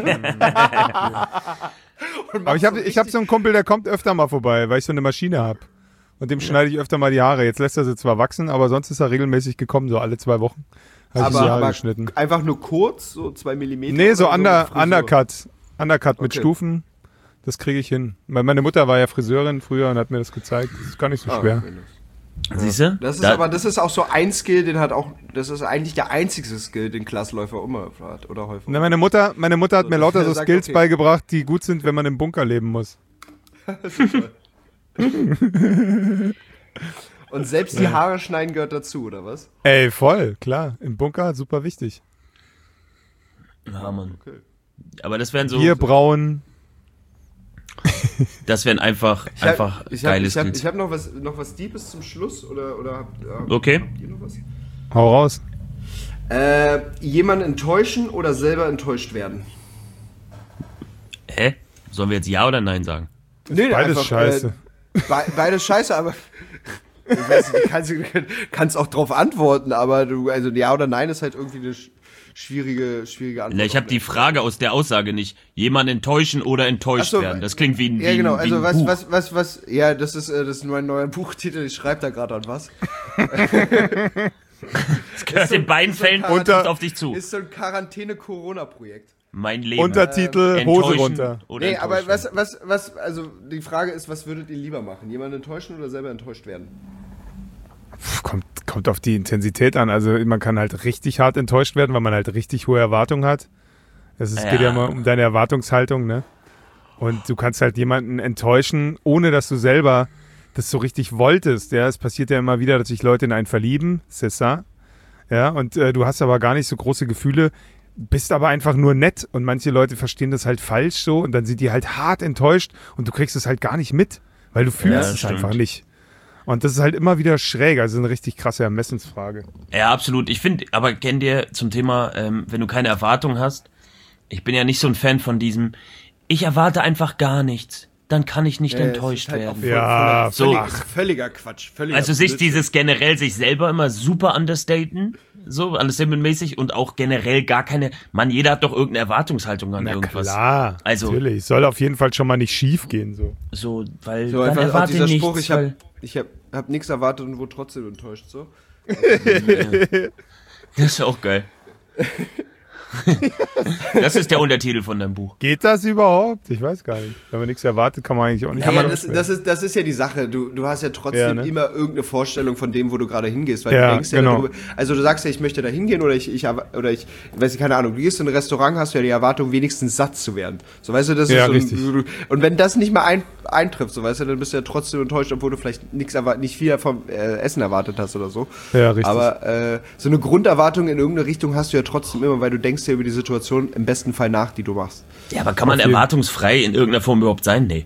Haare. Und Aber ich machst habe ich hab so einen Kumpel, der kommt öfter mal vorbei, weil ich so eine Maschine habe. Und dem schneide ich öfter mal die Haare. Jetzt lässt er sie zwar wachsen, aber sonst ist er regelmäßig gekommen, so alle zwei Wochen. Habe ich die aber, Haare aber geschnitten. einfach nur kurz, so zwei Millimeter. Nee, so oder under, Frisur? Undercut. Undercut mit Okay. Stufen. Das kriege ich hin. Weil meine Mutter war ja Friseurin früher und hat mir das gezeigt. Das ist gar nicht so Ah, schwer. okay. Siehst du? Das ist Da- aber, das ist auch so ein Skill, den hat auch, das ist eigentlich der einzige Skill, den Klassläufer immer hat, oder häufig. Na, meine Mutter, meine Mutter hat So, mir lauter der so sagt, Skills okay. beigebracht, die gut sind, wenn man im Bunker leben muss. Und selbst die Haare schneiden gehört dazu, oder was? Ey, voll, klar. Im Bunker super wichtig. Ja, Mann. Okay. Aber das wären so, Bier brauen. das wären einfach, Ich hab- einfach ich hab, geile ich hab, Skills. ich hab noch was, noch was Deepes zum Schluss, oder, oder habt, ja, Okay. habt ihr noch was? Hau raus. Äh, jemanden enttäuschen oder selber enttäuscht werden? Hä? Sollen wir jetzt Ja oder Nein sagen? Nee, Beides scheiße. Äh, be beides scheiße, aber ich weiß nicht, du kannst, du kannst auch drauf antworten, aber du, also Ja oder Nein ist halt irgendwie eine sch- schwierige, schwierige Antwort. Na, ich habe die Frage aus der Aussage nicht. Jemanden enttäuschen oder enttäuscht Ach so, werden. Das klingt wie ein, wie Ja, genau, ein, wie also ein was, Buch. was, was, was, ja, das ist, äh, das ist mein neuer Buchtitel, ich schreibe da gerade an was. Das gehört in beiden Fällen Unter- trifft auf dich zu. Ist so ein Quarantäne-Corona-Projekt. Mein Leben. Untertitel, Hose Enttäuschen runter. Oder Nee, aber enttäuscht was, was, was, also die Frage ist, was würdet ihr lieber machen? Jemanden enttäuschen oder selber enttäuscht werden? Pff, kommt, kommt auf die Intensität an. Also man kann halt richtig hart enttäuscht werden, weil man halt richtig hohe Erwartungen hat. Es ist- Ja. geht ja immer um deine Erwartungshaltung, ne? Und du kannst halt jemanden enttäuschen, ohne dass du selber das so richtig wolltest. Ja, es passiert ja immer wieder, dass sich Leute in einen verlieben, c'est ça. Ja, und äh, du hast aber gar nicht so große Gefühle, bist aber einfach nur nett und manche Leute verstehen das halt falsch so und dann sind die halt hart enttäuscht und du kriegst es halt gar nicht mit, weil du fühlst das es stimmt. einfach nicht. Und das ist halt immer wieder schräg, also eine richtig krasse Ermessensfrage. Ja, absolut. Ich finde, aber kennt ihr zum Thema, ähm, wenn du keine Erwartung hast, ich bin ja nicht so ein Fan von diesem, ich erwarte einfach gar nichts, dann kann ich nicht Ja, enttäuscht es ist halt auch werden. voll- Ja, voller- so. völlig- völliger Quatsch. Völliger Also sich Blödsinn. dieses generell sich selber immer super understaten, so understatement-mäßig und auch generell gar keine, Mann, jeder hat doch irgendeine Erwartungshaltung an Na irgendwas. klar, Also- natürlich. Soll auf jeden Fall schon mal nicht schief gehen. So. So, weil So dann einfach auch erwarte dieser nichts, Spruch, ich weil, habe ich hab, hab nichts erwartet und wurde trotzdem enttäuscht. So. das ist auch geil. Das ist der Untertitel von deinem Buch. Geht das überhaupt? Ich weiß gar nicht. Wenn man nichts erwartet, kann man eigentlich auch nicht. Ja, Ja, das, das, ist, das ist ja die Sache. Du, du hast ja trotzdem Ja, ne? immer irgendeine Vorstellung von dem, wo du gerade hingehst. Weil Ja, du denkst ja genau. darüber, also du sagst ja, ich möchte da hingehen oder ich, ich habe, oder ich, weiß ich, keine Ahnung, du gehst in ein Restaurant, hast du ja die Erwartung, wenigstens satt zu werden. So, weißt du, das Ja, ist so richtig. ein, und wenn das nicht mal ein, eintrifft, so, weißt du, dann bist du ja trotzdem enttäuscht, obwohl du vielleicht nichts erwart- nicht viel vom äh, Essen erwartet hast oder so. Ja, richtig. Aber äh, so eine Grunderwartung in irgendeine Richtung hast du ja trotzdem immer, weil du denkst ja über die Situation im besten Fall nach, die du machst. Ja, aber kann man Auf jeden- erwartungsfrei in irgendeiner Form überhaupt sein? Nee.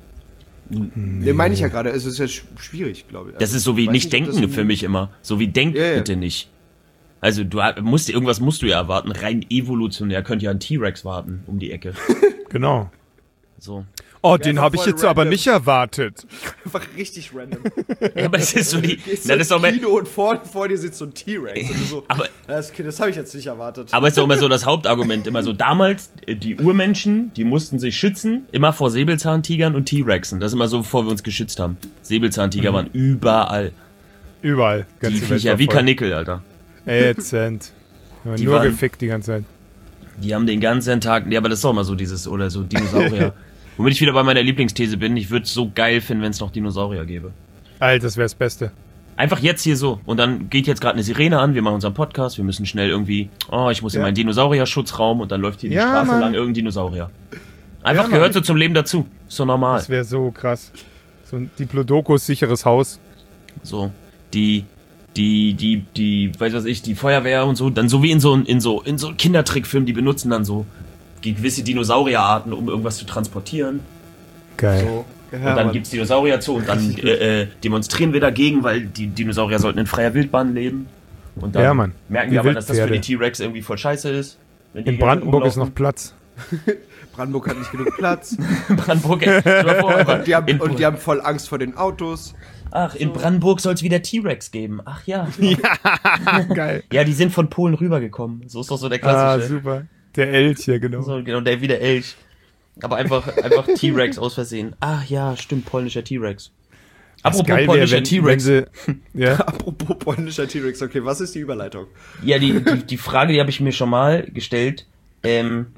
Nee, meine ich ja gerade, es ist ja sch- schwierig, glaube ich. Das ist so wie Weiß nicht nicht, ob denken das- für mich immer. So wie denk Ja, ja. bitte nicht. Also du musst irgendwas musst du ja erwarten. Rein evolutionär könnte ja ein T-Rex warten um die Ecke. Genau. So. Oh, den einfach habe ich voll jetzt aber random. nicht erwartet. Einfach richtig random. Ja, aber das ist so die. Gehst Na, das ist ins doch mal, Kino und vor, vor dir sitzt so ein T-Rex. Und du so, Aber- das, das habe ich jetzt nicht erwartet. aber ist doch immer so das Hauptargument. Immer so damals, äh, die Urmenschen, die mussten sich schützen, immer vor Säbelzahntigern und T-Rexen. Das ist immer so, bevor wir uns geschützt haben. Säbelzahntiger waren überall. Überall. Die Ganze Welt Viecher war wie voll. Karnickel, Alter. Ätzend. Wir haben Die Nur waren- gefickt die ganze Zeit. Die haben den ganzen Tag, ja, aber das ist doch immer so dieses, oder so Dinosaurier. Womit ich wieder bei meiner Lieblingsthese bin, ich würde es so geil finden, wenn es noch Dinosaurier gäbe. Alter, das wäre das Beste. Einfach jetzt hier so. Und dann geht jetzt gerade eine Sirene an, wir machen unseren Podcast, wir müssen schnell irgendwie, oh, ich muss in Ja. meinen Dinosaurier-Schutzraum und dann läuft hier die Ja, Straße Mann. lang irgendein Dinosaurier. Einfach Ja, gehört Mann. so zum Leben dazu. Ist so normal. Das wäre so krass. So ein Diplodocus sicheres Haus. So. Die, die, die, die, weiß was ich, die Feuerwehr und so, dann so wie in so, in so, in so Kindertrickfilmen, die benutzen dann so gewisse Dinosaurierarten, um irgendwas zu transportieren. Geil. so. Ja, Und dann Mann. gibt's Dinosaurier zu und dann äh, äh, demonstrieren wir dagegen, weil die Dinosaurier sollten in freier Wildbahn leben. Und dann Ja, Mann. merken Die wir aber, dass das für die Wildpferde. T-Rex irgendwie voll scheiße ist. Wenn die In die ganze Zeit Brandenburg ist noch rumlaufen. Platz. Brandenburg hat nicht genug Platz. Brandenburg, ey, stell dir mal vor, aber Und die, haben, in, und die haben voll Angst vor den Autos. ach, in Brandenburg soll es wieder T-Rex geben. Ach ja. Geil. Ja, die sind von Polen rübergekommen. So ist doch so der Ah, klassische. super. Der Elch hier, genau. so, genau, der wie der Elch. Aber einfach, einfach T-Rex aus Versehen. Ach ja, stimmt, polnischer T-Rex. Was Apropos geil wär, polnischer wenn, wenn T-Rex. sie, ja, Apropos polnischer T-Rex, okay, was ist die Überleitung? Ja, die, die, die Frage, die habe ich mir schon mal gestellt. Ähm,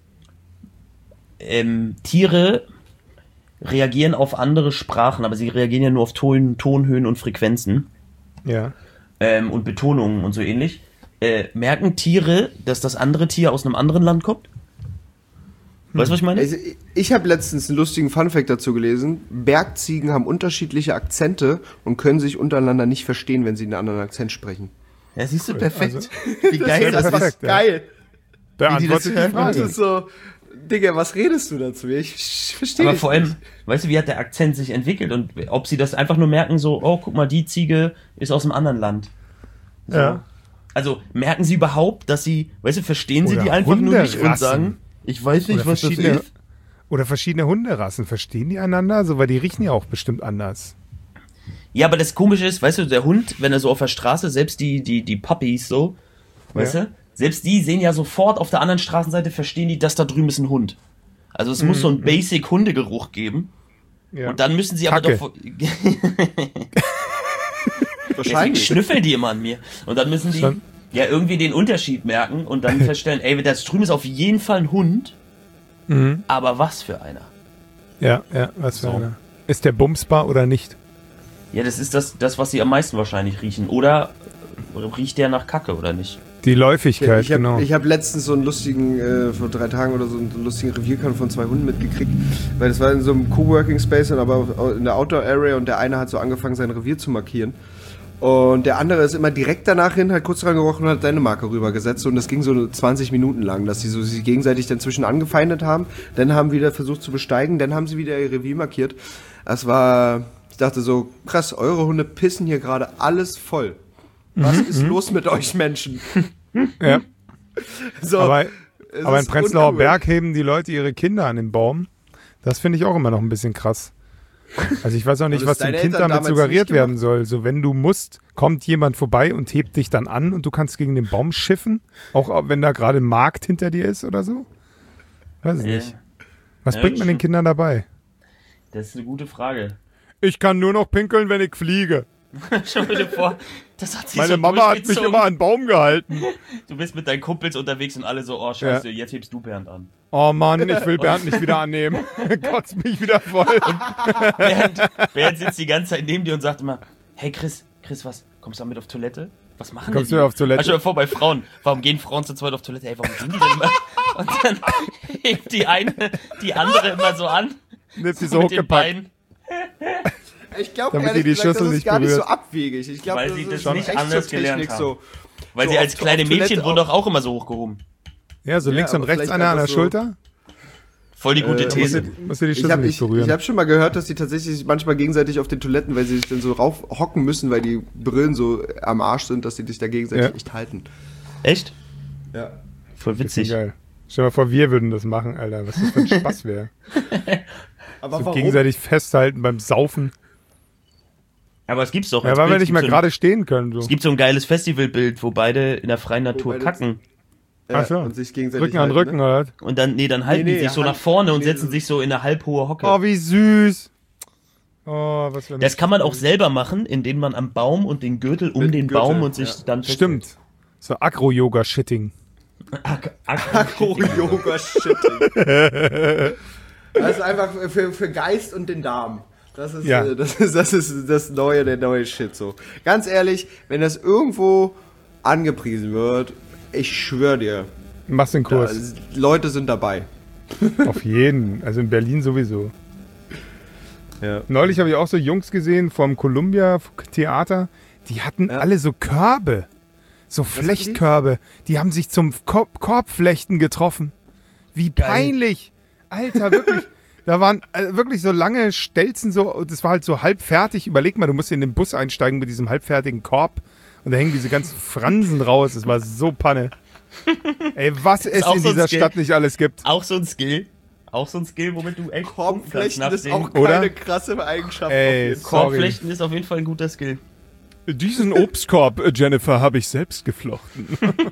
ähm, Tiere reagieren auf andere Sprachen, aber sie reagieren ja nur auf Ton, Tonhöhen und Frequenzen ja. ähm, und Betonungen und so ähnlich. Äh, merken Tiere, dass das andere Tier aus einem anderen Land kommt? Weißt du, was ich meine? Also, ich- ich habe letztens einen lustigen Funfact dazu gelesen. Bergziegen haben unterschiedliche Akzente und können sich untereinander nicht verstehen, wenn sie einen anderen Akzent sprechen. Ja, siehst du, perfekt. perfekt. Wie geil ja das ist. perfekt, ja. Geil. Beantwortet die Das Frage. ist so, Digga, was redest du dazu? Ich verstehe Aber dich vor allem, nicht. weißt du, wie hat der Akzent sich entwickelt und ob sie das einfach nur merken, so, oh, guck mal, die Ziege ist aus einem anderen Land. So. Ja. Also merken sie überhaupt, dass sie, weißt du, verstehen sie Oder die einfach nur nicht und Hunderassen. sagen, ich weiß nicht, Oder was das verschiedene, ist. oder verschiedene Hunderassen. Verstehen die einander? So, weil die riechen ja auch bestimmt anders. Ja, aber das Komische ist, weißt du, der Hund, wenn er so auf der Straße, selbst die, die, die Puppies so, weißt Ja. du, selbst die sehen ja sofort auf der anderen Straßenseite, verstehen die, dass da drüben ist ein Hund. Also es muss so einen Basic-Hundegeruch geben. Ja. Und dann müssen sie aber Kacke. doch. Deswegen Wahrscheinlich. schnüffeln die immer an mir. Und dann müssen die Schon. ja irgendwie den Unterschied merken und dann feststellen, ey, das drüben ist auf jeden Fall ein Hund, Mhm. aber was für einer? Ja, ja, was für So. einer. Ist der bumsbar oder nicht? Ja, das ist das, das, was sie am meisten wahrscheinlich riechen. Oder riecht der nach Kacke oder nicht? Die Läufigkeit, Ich habe genau. hab letztens so einen lustigen, äh, vor drei Tagen oder so, einen lustigen Revierkampf von zwei Hunden mitgekriegt, weil das war in so einem Coworking Space, und aber in der Outdoor Area, und der eine hat so angefangen, sein Revier zu markieren. Und der andere ist immer direkt danach hin, hat kurz dran gerochen und hat seine Marke rübergesetzt, und das ging so zwanzig Minuten lang, dass sie so sich gegenseitig dann zwischen angefeindet haben, dann haben wieder versucht zu besteigen, dann haben sie wieder ihr Revier markiert. Das war, ich dachte so, krass, eure Hunde pissen hier gerade alles voll. Was ist los mit euch Menschen? Ja. So, Aber, es aber in ist Prenzlauer uncool. Berg heben die Leute ihre Kinder an den Baum. Das finde ich auch immer noch ein bisschen krass. Also ich weiß auch nicht, Aber was das dem deine Kind Eltern damit damals suggeriert nicht werden soll. So, wenn du musst, kommt jemand vorbei und hebt dich dann an und du kannst gegen den Baum schiffen, auch wenn da gerade ein Markt hinter dir ist oder so. Weiß ich Ja. nicht. Was Ja, bringt man den stimmt. Kindern dabei? Das ist eine gute Frage. Ich kann nur noch pinkeln, wenn ich fliege. Stell dir vor, Das hat sie Meine so Mama hat mich durchgezogen. immer an den Baum gehalten. Das hat sie Meine so Mama hat mich durchgezogen. immer an den Baum gehalten. Du bist mit deinen Kumpels unterwegs und alle so, oh scheiße, jetzt hebst du Bernd an. Oh Mann, ich will Bernd nicht wieder annehmen. Kotzt mich wieder voll. Bernd, Bernd sitzt die ganze Zeit neben dir und sagt immer, hey Chris, Chris, was, kommst du damit auf Toilette? Was machen Kommst denn du die? auf Toilette? Stell dir vor, bei Frauen, warum gehen Frauen zu zweit auf Toilette? Ey, warum gehen die denn immer? Und dann hebt die eine, die andere immer so an. Nimm sie so mit den hochgepackt. Beinen. Ich glaube, Damit ehrlich die die gesagt, Schüssel das ist nicht gar nicht berührt. so abwegig. Ich glaube, Weil das sie ist das schon nicht echt anders so gelernt Technik, haben. so. Weil So sie als auf- kleine auf Toilette Mädchen wurden auch. doch auch immer so hochgehoben. Ja, so Ja, links und aber rechts vielleicht einer an der einfach so- Schulter. Voll die gute Äh, These. Muss dir die Ich Schüssel habe nicht ich, berühren. ich hab schon mal gehört, dass die tatsächlich sich manchmal gegenseitig auf den Toiletten, weil sie sich dann so raufhocken müssen, weil die Brillen so am Arsch sind, dass sie dich da gegenseitig Ja. echt halten. Echt? Ja. Voll Bisschen witzig. geil. Stell dir mal vor, wir würden das machen, Alter. Was das für ein Spaß wäre. Aber So gegenseitig festhalten beim Saufen. Aber es gibt's doch. Ja, als weil wir Bild. nicht Es mehr gibt so ein- gerade stehen können. So. Es gibt so ein geiles Festivalbild, wo beide in der freien Natur beide- kacken. Ja, Ach so. und sich gegenseitig Rücken an halten, Rücken, Ne? oder? was? Und dann, nee, dann halten Nee, die nee, sich so Hand- nach vorne und nee, setzen so- sich so in eine halbhohe Hocke. Oh, wie süß. Oh, was für ein... Das kann man auch selber machen, indem man am Baum und den Gürtel um Mit den Gürtel, Baum und sich ja. dann Stimmt. So Agro-Yoga-Shitting. Yoga-Shitting. Das ist einfach für, für Geist und den Darm. Das ist, Ja. äh, das ist das ist das neue, der neue Shit so. Ganz ehrlich, wenn das irgendwo angepriesen wird, ich schwöre dir, Machst den da, Kurs. Leute sind dabei. Auf jeden. Also in Berlin sowieso. Ja. Neulich habe ich auch so Jungs gesehen vom Columbia Theater. Die hatten Ja. alle so Körbe. So hatten die? Flechtkörbe. Die haben sich zum Korb Korbflechten getroffen. Wie peinlich. Alter, wirklich. Da waren äh, wirklich so lange Stelzen, so, das war halt so halb fertig. Überleg mal, du musst in den Bus einsteigen mit diesem halbfertigen Korb und da hängen diese ganzen Fransen raus. Das war so Panne. Ey, was es auch in so ein dieser Skill. Stadt nicht alles gibt. Auch so ein Skill. Auch so ein Skill, womit du echt punkten kannst Korbflechten nach ist dem- auch Oder? keine krasse Eigenschaft. Ey, auf jeden Fall. sorry. Korbflechten ist auf jeden Fall ein guter Skill. Diesen Obstkorb, äh, Jennifer, habe ich selbst geflochten.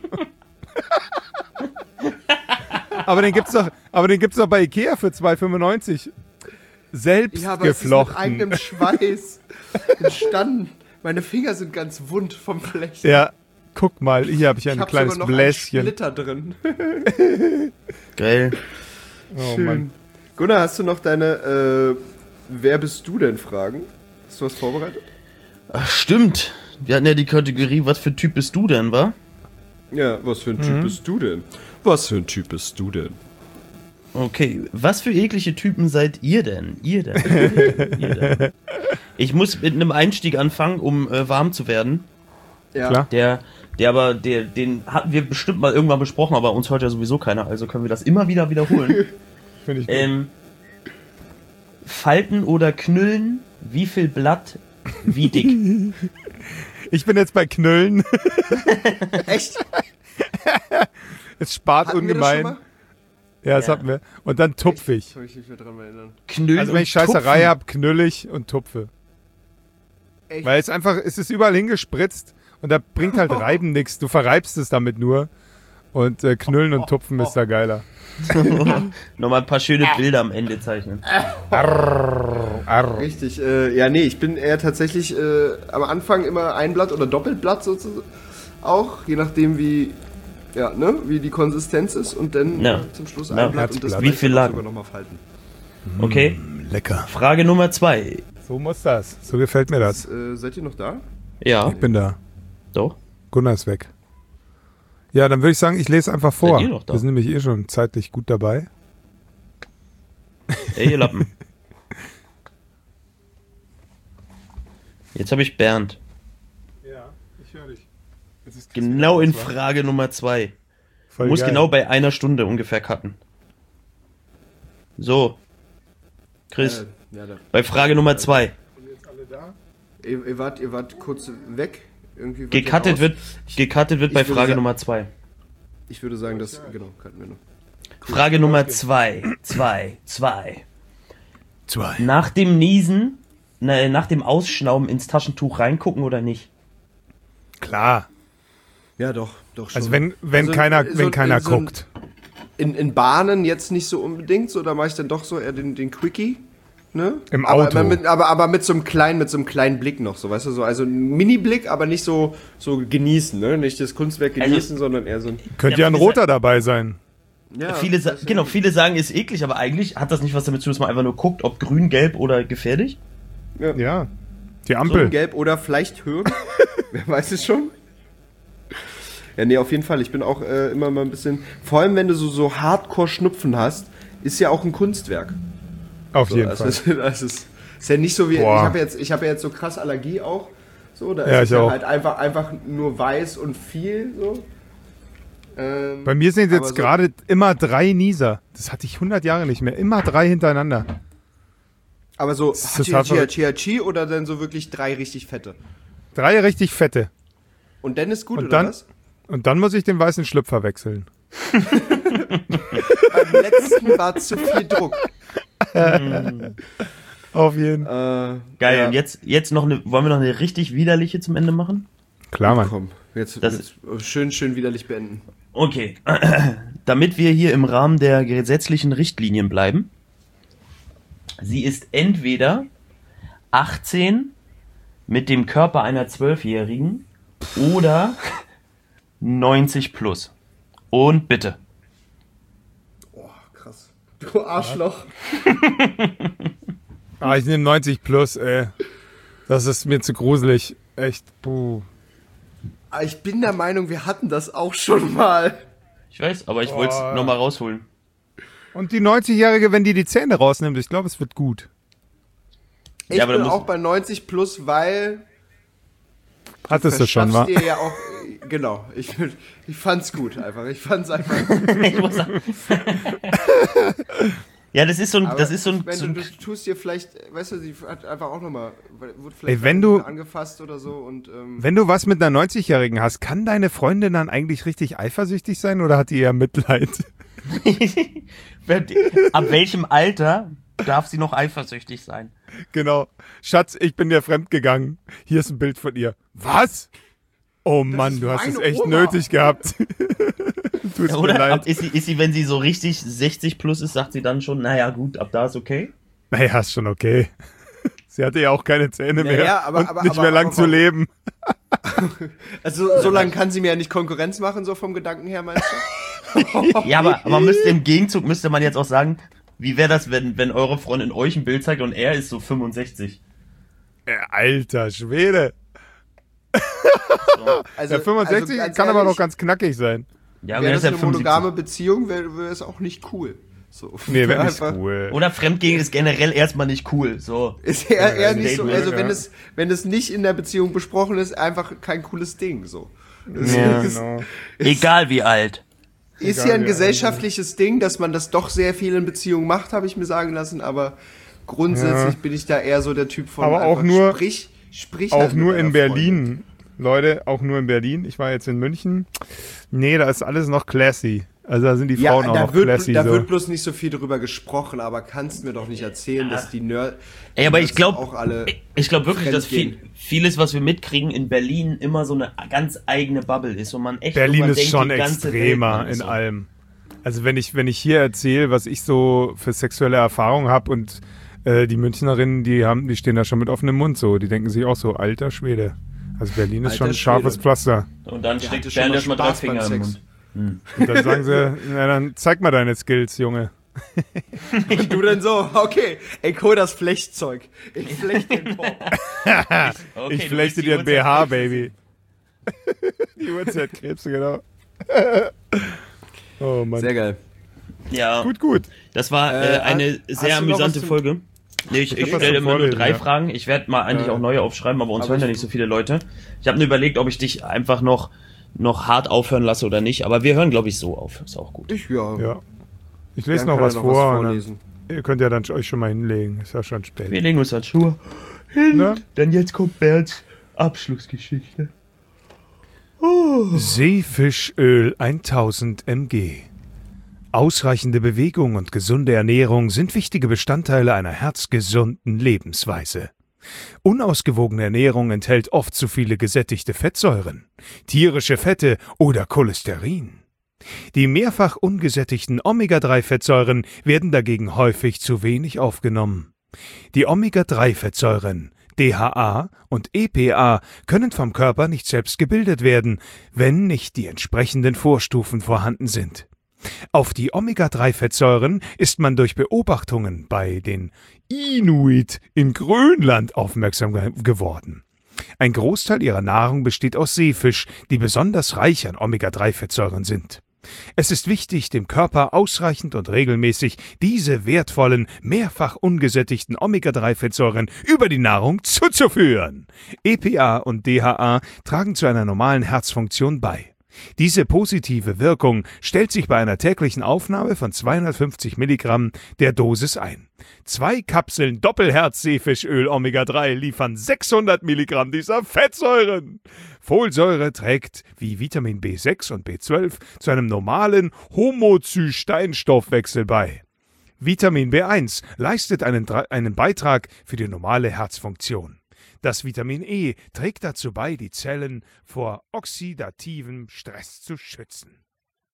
aber den gibt's doch, aber den gibt's doch bei Ikea für zwei fünfundneunzig. Selbst Ja, aber es ist mit geflochten. eigenem Schweiß entstanden. Meine Finger sind ganz wund vom Flechten. Ja, guck mal, hier habe ich ein Ich habe kleines sogar noch Bläschen. einen Splitter drin. Geil. Oh Schön. Mann. Gunnar, hast du noch deine äh, Wer bist du denn Fragen? Hast du was vorbereitet? Ach, stimmt. Wir hatten ja die Kategorie, was für Typ bist du denn, wa? Ja, was für ein Typ bist du denn? Was für ein Typ bist du denn? Okay, was für eklige Typen seid ihr denn? Ihr denn? Ihr denn? Ihr denn? Ich muss mit einem Einstieg anfangen, um äh, warm zu werden. Ja. Klar. Der, der aber, der, den hatten wir bestimmt mal irgendwann besprochen, aber uns hört ja sowieso keiner, also können wir das immer wieder wiederholen. Finde ich gut. ähm, Falten oder Knüllen? Wie viel Blatt? Wie dick? Ich bin jetzt bei Knüllen. Echt? Es spart Hatten wir das schon ungemein. mal? Ja, das Ja. hatten wir. Und dann tupfig. Kann ich mich mehr dran erinnern. Knüllen Also wenn ich Scheißerei habe, knüllig und tupfe. Echt? Weil es einfach, es ist überall hingespritzt und da bringt halt Reiben nichts. Du verreibst es damit nur. Und äh, Knüllen und Tupfen ist da geiler. Nochmal ein paar schöne Bilder am Ende zeichnen. Arr. Richtig, äh, ja, nee, ich bin eher tatsächlich äh, am Anfang immer ein Blatt oder Doppelblatt sozusagen. Auch, je nachdem wie, ja, ne, wie die Konsistenz ist und dann Ja. äh, zum Schluss Ja. ein Blatt und das Herzblatt. Wie viel vielleicht lang? sogar nochmal falten. Okay, Lecker. Frage Nummer zwei. So muss das. So gefällt mir das. Äh, seid ihr noch da? Ja, Ich bin da. doch. Gunnar ist weg. Ja, dann würde ich sagen, ich lese einfach vor. ihr noch da? Wir sind nämlich eh schon zeitlich gut dabei. Ey, ihr Lappen. Jetzt habe ich Bernd. Ja, ich höre dich. Genau in Frage Nummer zwei. Voll Muss geil. genau bei einer Stunde ungefähr cutten. So. Chris, Äh, ja, da. bei Frage Nummer zwei. Ihr, ihr, wart, ihr wart kurz weg. Irgendwie wart ihr Gecuttet raus. wird, gecuttet wird ich bei würde Frage sagen- Nummer zwei. Ich würde sagen, das, genau, cutten wir noch. Frage Nummer zwei. Zwei. Zwei. Zwei. Nach dem Niesen, na, nach dem Ausschnauben ins Taschentuch reingucken oder nicht? Klar. Ja, doch, doch schon. Also wenn, wenn Also, keiner, so- wenn keiner so ein- guckt. In, in Bahnen jetzt nicht so unbedingt, so, da mache ich dann doch so eher den, den Quickie. ne? Im aber, Auto. Aber mit, aber, aber mit so einem kleinen, mit so einem kleinen Blick noch, so, weißt du, so, also ein Mini-Blick, aber nicht so, so genießen, ne? Nicht das Kunstwerk genießen, Also, sondern eher so ein, Könnte Ja, ja ein viele roter dabei sein. ja. viele, sa- genau, viele sagen, ist eklig, aber eigentlich hat das nicht was damit zu tun, dass man einfach nur guckt, ob grün, gelb oder gefährlich. Ja. Die So Ampel. gelb oder vielleicht hören. Wer weiß es schon? Ja, nee, auf jeden Fall. Ich bin auch äh, immer mal ein bisschen. Vor allem, wenn du so, so Hardcore-Schnupfen hast, ist ja auch ein Kunstwerk. Auf So, jeden also Fall. es, es ist, ist ja nicht so wie. Boah. Ich habe jetzt, ich habe ja jetzt so krass Allergie auch. So, da Ja, ist es ich ja auch. halt einfach, einfach nur weiß und viel. So. Ähm, Bei mir sind aber jetzt so- gerade immer drei Nieser. Das hatte ich hundert Jahre nicht mehr. Immer drei hintereinander. Aber so ist total Hachi verrückt. Hachi oder dann so wirklich drei richtig fette. Drei richtig fette. Und dann ist gut, Und oder dann- was? Und dann muss ich den weißen Schlüpfer wechseln. Beim letzten war zu viel Druck. Auf jeden. Äh, Geil, ja. und jetzt, jetzt noch eine, wollen wir noch eine richtig widerliche zum Ende machen? Klar, Mann. Komm, jetzt, Das- jetzt schön, schön widerlich beenden. Okay. Damit wir hier im Rahmen der gesetzlichen Richtlinien bleiben. Sie ist entweder achtzehn mit dem Körper einer Zwölfjährigen oder neunzig plus. Und bitte. Oh, krass. Du Arschloch. Ah, ich nehme neunzig plus, ey. Das ist mir zu gruselig. Echt. Puh. Aber ich bin der Meinung, wir hatten das auch schon mal. Ich weiß, aber ich wollte es Oh. nochmal rausholen. Und die neunzigjährige, wenn die die Zähne rausnimmt, ich glaube, es wird gut. Ich Ja, aber bin da muss- auch bei neunzig plus, weil Hattest du schon, wa? verschaffst dir ja auch, äh, genau, ich, ich fand's gut einfach. Ich fand's einfach. Ich muss sagen. Ja, das ist so ein, Aber das ist so ein, wenn so du, ein du tust dir vielleicht, weißt du, sie hat einfach auch nochmal, wurde vielleicht Ey, wenn du- angefasst oder so und ähm, Wenn du was mit einer neunzigjährigen hast, kann deine Freundin dann eigentlich richtig eifersüchtig sein oder hat die eher Mitleid? Ab welchem Alter darf sie noch eifersüchtig sein? Genau. Schatz, ich bin dir fremdgegangen. Hier ist ein Bild von ihr. Was? Oh Mann, ist du hast es meine echt Oma. nötig gehabt. Tut mir Oder ab, leid. ist, sie, ist sie, wenn sie so richtig sechzig plus ist, sagt sie dann schon, naja gut, ab da ist okay? Naja, ist schon okay. Sie hatte ja auch keine Zähne Naja, mehr aber- und aber- nicht aber- mehr lang aber zu warum- leben. also so lange kann sie mir ja nicht Konkurrenz machen, so vom Gedanken her, meinst du? Ja, aber aber man müsste im Gegenzug, müsste man jetzt auch sagen, wie wäre das, wenn, wenn eure Freundin euch ein Bild zeigt und er ist so fünfundsechzig? Äh, Alter Schwede. Also, Der fünfundsechzig also ganz kann aber ehrlich, noch ganz knackig sein. Ja, aber wäre er das ist ja eine fünfundsiebzig. monogame Beziehung, wäre wär es auch nicht cool. So. Nee, wäre nicht Einfach- cool. Oder Fremdgehen ist generell erstmal nicht cool. So. Ist eher, eher Ja, nicht so, Date also Work, wenn ja. es, wenn es nicht in der Beziehung besprochen ist, einfach kein cooles Ding, so. Es Ja, ist, Genau. Egal wie alt. ist Egal, ja ein ja. gesellschaftliches Ding, dass man das doch sehr viel in Beziehungen macht, habe ich mir sagen lassen, aber grundsätzlich Ja. bin ich da eher so der Typ von Aber auch einfach nur- sprich, sprich Auch halt mit nur deiner in Berlin. Leute, auch nur in Berlin. Ich war jetzt in München. Nee, da ist alles noch classy. Also da sind die Ja, Frauen auch da, noch wird, classy. da so. wird bloß nicht so viel drüber gesprochen, aber kannst mir doch nicht erzählen, dass die Nerd Ey, aber ich Nerds glaube, auch alle ich glaube wirklich, dass viel, fremdgehen. vieles, was wir mitkriegen, in Berlin immer so eine ganz eigene Bubble ist und man echt Berlin immer ist denkt, schon die ganze Welt, extremer Mann, ist in so. allem. Also wenn ich, wenn ich hier erzähle, was ich so für sexuelle Erfahrungen habe und äh, die Münchnerinnen, die haben, die stehen da schon mit offenem Mund so. Die denken sich auch so, alter Schwede. Also Berlin ist Alter schon ein scharfes Schwede. Pflaster. Und dann Der steckt hatte schon Bernd mal erstmal drei Spaß beim Finger im Sex. Mund. Und dann sagen sie, na dann zeig mal deine Skills, Junge. Und du dann so, okay, ey, hol das Flechtzeug. Ich flech den Korb. Okay, ich du flechte bist die dir ein B H, Uhrzeit- Baby. Die Uhrzeitkrebse, genau. Oh Mann. Sehr geil. Ja, Gut, gut. das war äh, Äh, eine hast sehr du noch amüsante was zum- Folge. Nee, ich, ich hab was stelle zum immer nur Vorlesen, drei ja. Fragen. Ich werde mal eigentlich Ja. auch neue aufschreiben, aber uns Aber hören ja ich- nicht so viele Leute. Ich habe nur überlegt, ob ich dich einfach noch, noch hart aufhören lasse oder nicht, aber wir hören, glaube ich, so auf. Ist auch gut. Ich, ja. Ja. Ich lese Dann noch kann was er vor. und vorlesen. dann, ihr könnt ja dann euch schon mal hinlegen. Ist ja schon spät. Wir legen uns halt Schuhe hin, Ne? denn jetzt kommt Bernds Abschlussgeschichte. Seefischöl tausend Milligramm. Ausreichende Bewegung und gesunde Ernährung sind wichtige Bestandteile einer herzgesunden Lebensweise. Unausgewogene Ernährung enthält oft zu viele gesättigte Fettsäuren, tierische Fette oder Cholesterin. Die mehrfach ungesättigten Omega drei Fettsäuren werden dagegen häufig zu wenig aufgenommen. Die Omega drei Fettsäuren D H A und E P A können vom Körper nicht selbst gebildet werden, wenn nicht die entsprechenden Vorstufen vorhanden sind. Auf die Omega drei Fettsäuren ist man durch Beobachtungen bei den Inuit in Grönland aufmerksam ge- geworden. Ein Großteil ihrer Nahrung besteht aus Seefisch, die besonders reich an Omega drei Fettsäuren sind. Es ist wichtig, dem Körper ausreichend und regelmäßig diese wertvollen, mehrfach ungesättigten Omega drei Fettsäuren über die Nahrung zuzuführen. E P A und D H A tragen zu einer normalen Herzfunktion bei. Diese positive Wirkung stellt sich bei einer täglichen Aufnahme von zweihundertfünfzig Milligramm der Dosis ein. Zwei Kapseln Doppelherz-Seefischöl Omega drei liefern sechshundert Milligramm dieser Fettsäuren. Folsäure trägt, wie Vitamin B sechs und B zwölf, zu einem normalen Homozysteinstoffwechsel bei. Vitamin B eins leistet einen, einen Beitrag für die normale Herzfunktion. Das Vitamin E trägt dazu bei, die Zellen vor oxidativem Stress zu schützen.